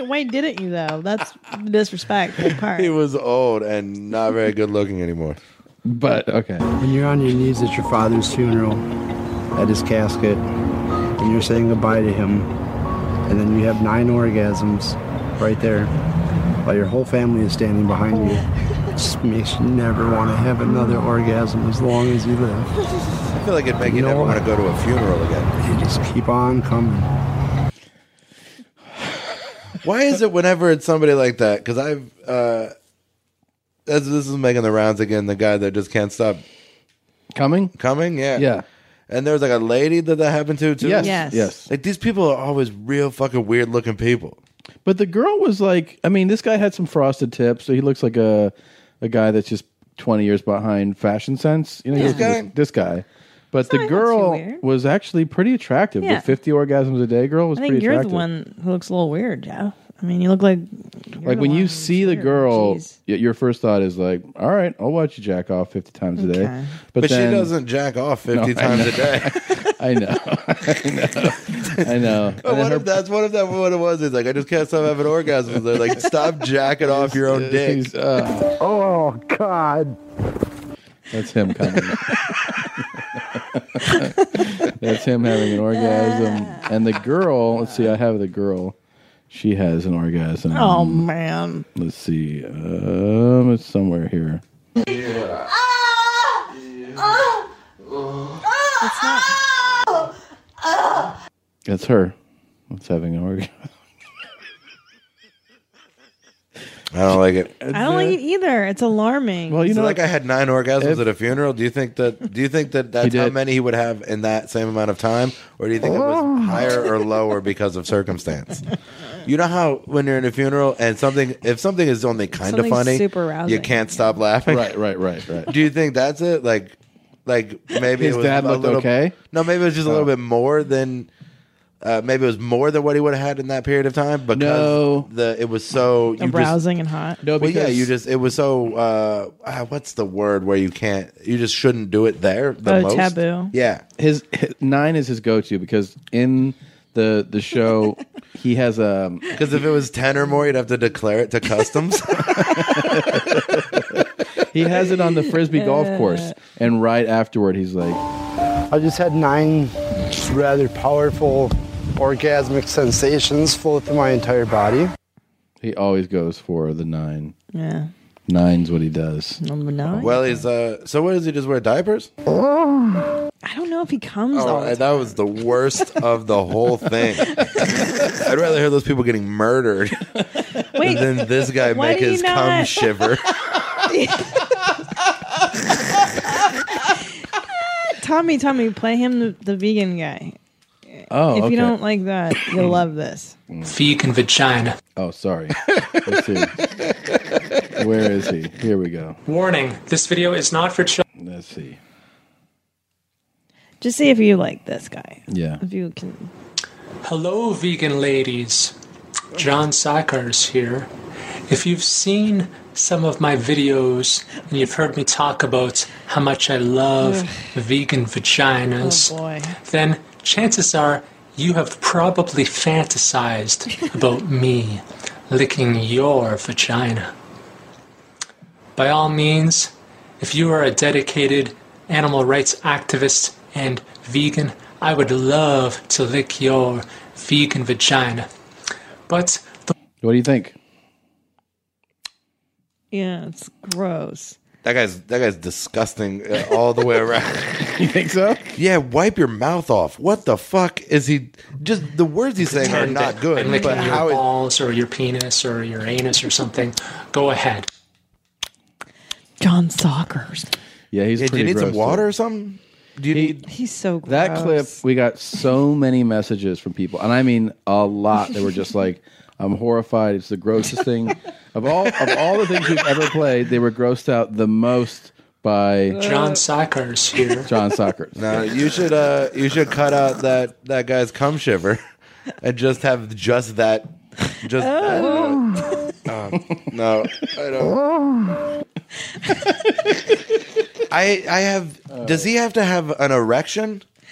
why didn't you though? That's the disrespectful part. He was old and not very good looking anymore. But okay. When you're on your knees at your father's funeral, at his casket, and you're saying goodbye to him, and then you have nine orgasms right there, while your whole family is standing behind you, it just makes you never want to have another orgasm as long as you live. I feel like it'd make you, you never want to go to a funeral again. You just keep on coming. Why is it whenever it's somebody like that? Because I've, uh, this, this is making the rounds again, the guy that just can't stop coming? Coming, yeah. Yeah. And there was like a lady that that happened to, too? Yes. Yes. Yes. Like, these people are always real fucking weird looking people. But the girl was like, I mean, this guy had some frosted tips, so he looks like a a guy that's just twenty years behind fashion sense. You know, This he looks- guy? This guy. But the girl was actually pretty attractive. Yeah. The fifty orgasms a day girl was I think pretty you're attractive. the one who looks a little weird, Joe. I mean, you look like Like when you see the girl, y- your first thought is like, "All right, I'll watch you jack off fifty times a day." Okay. But, then- she doesn't jack off fifty No, I times know. a day. I know. I know. I know. But And then what her- if that's what if that what it was? It's like I just can't stop having orgasms. They're like, stop jacking off your own dick. Oh God! That's him coming. That's him having an orgasm. And the girl, let's see, I have the girl. She has an orgasm. Oh, man. Let's see. Um, it's somewhere here. It's not. It's her. It's having an orgasm. I don't like it. I don't like it either. It's alarming. Well, you so know, like I had nine orgasms if- at a funeral. Do you think that? Do you think that that's He how did. many he would have in that same amount of time, or do you think it was higher or lower because of circumstance? You know how when you're in a funeral and something, if something is only kind of Something's funny, super arousing. you can't stop laughing. Right, right, right, right. Do you think that's it? Like, like maybe His it was dad a looked little, okay? No, maybe it was just a Oh. little bit more than. Uh, maybe it was more than what he would have had in that period of time because No. the it was so you just, Arousing and hot. No, well, yeah, because- you just it was so uh, uh, what's the word where you can't you just shouldn't do it there the Oh, most taboo. Yeah, His, his nine is his go-to because in the the show he has a because if it was ten or more, you'd have to declare it to customs. he has it on the frisbee golf course, and right afterward he's like, I just had nine rather powerful orgasmic sensations flow through my entire body. he always goes for the nine. Yeah. Nine's what he does. Number nine. Well, he's uh. So what does he just wear diapers? I don't know if he comes all Oh, the and that was the worst of the whole thing. I'd rather hear those people getting murdered Wait, than this guy why make do you his cum not- shiver. Tommy, Tommy, play him the, the vegan guy. Oh, if okay. you don't like that, you'll love this. Vegan vagina. Oh, sorry. Let's see. Where is he? Here we go. Warning, this video is not for children. Let's see. Just see if you like this guy. Yeah. If you can. Hello, vegan ladies. John Sackers here. If you've seen some of my videos and you've heard me talk about how much I love vegan vaginas, Oh, boy. then chances are you have probably fantasized about me licking your vagina. By all means, if you are a dedicated animal rights activist and vegan, I would love to lick your vegan vagina. But the What do you think? Yeah, it's gross. That guy's that guy's disgusting uh, all the way around. You think so? Yeah, wipe your mouth off. What the fuck is he? Just the words he's saying are pretend not that good. I'm licking But your how is balls or your penis or your anus or something. Go ahead. John Sackers. Yeah, he's Yeah, do you pretty need some gross, water though. or something? Do you need He's so gross. That clip, we got so many messages from people, and I mean a lot. They were just like, "I'm horrified. It's the grossest thing of all of all the things we've ever played." They were grossed out the most by John Sackers here. John Sackers. No, you should uh you should cut out that that guy's cum shiver and just have just that just that. Uh, no, I don't. I I have does he have to have an erection?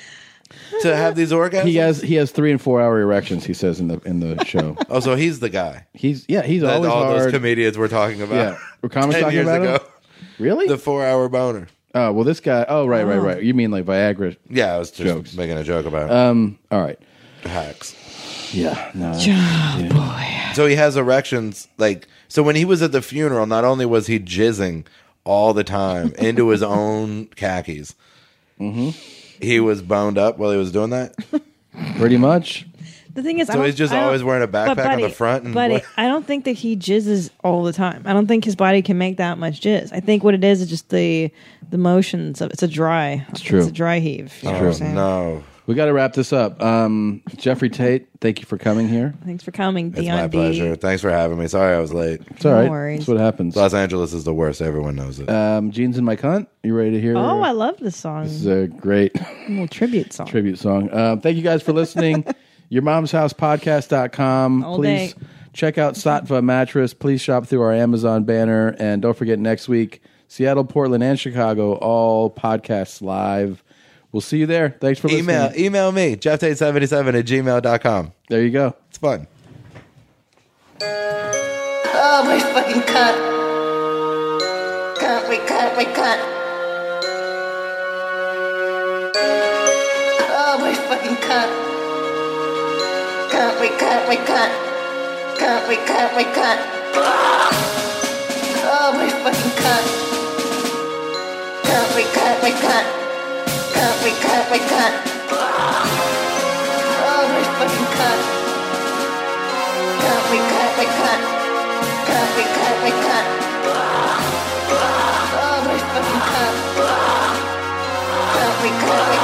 to have these orgasms? He has he has three and four hour erections. He says in the in the show. Oh, so he's the guy. He's yeah. He's that always all hard. those comedians we're talking about. Yeah, we're comics ten talking years about ago. him? Really? The four hour boner. Oh well, this guy. Oh right, right, Oh. right. You mean like Viagra? Yeah, I was just jokes. making a joke about it. Um. All right. Hacks. Yeah. No. Oh, boy. So he has erections. Like, so when he was at the funeral, not only was he jizzing all the time into his own khakis, mm-hmm. he was boned up while he was doing that. Pretty much. The thing is, I So don't- he's just I don't- always wearing a but backpack on buddy, the front. And Buddy, what- I don't think that he jizzes all the time. I don't think his body can make that much jizz. I think what it is is just the the motions of it's a dry. It's true. It's a dry heave. You know what I'm saying? no. We got to wrap this up. Um, Jeffrey Tate, thank you for coming here. Thanks for coming, It's Dion my D. pleasure. Thanks for having me. Sorry I was late. It's all right. No worries. That's what happens. Los Angeles is the worst. Everyone knows it. Um, Jeans in My Cunt. You ready to hear? Oh, I love this song. This is a great A little tribute song. tribute song. Uh, thank you guys for listening. Your mom's house podcast dot com. All Please day. check out Satva Mattress. Please shop through our Amazon banner. And don't forget next week, Seattle, Portland, and Chicago, all podcasts live. We'll see you there. Thanks for listening. Email email me, jeff tate seventy-seven at gmail dot com. There you go. It's fun. Oh, my fucking cunt. Cunt, we cunt, we cunt. Oh, my fucking cunt. Cunt, we cunt, we cunt. Cunt, we cunt, we cunt. Oh, my fucking cunt. Cunt, we cunt, we cunt. Cunt, we cunt, we cunt. Oh, my fucking cunt. Cunt, we cunt, we cunt. Cunt, we cunt, we cunt. Oh, my fucking cunt. Cunt, we cunt, we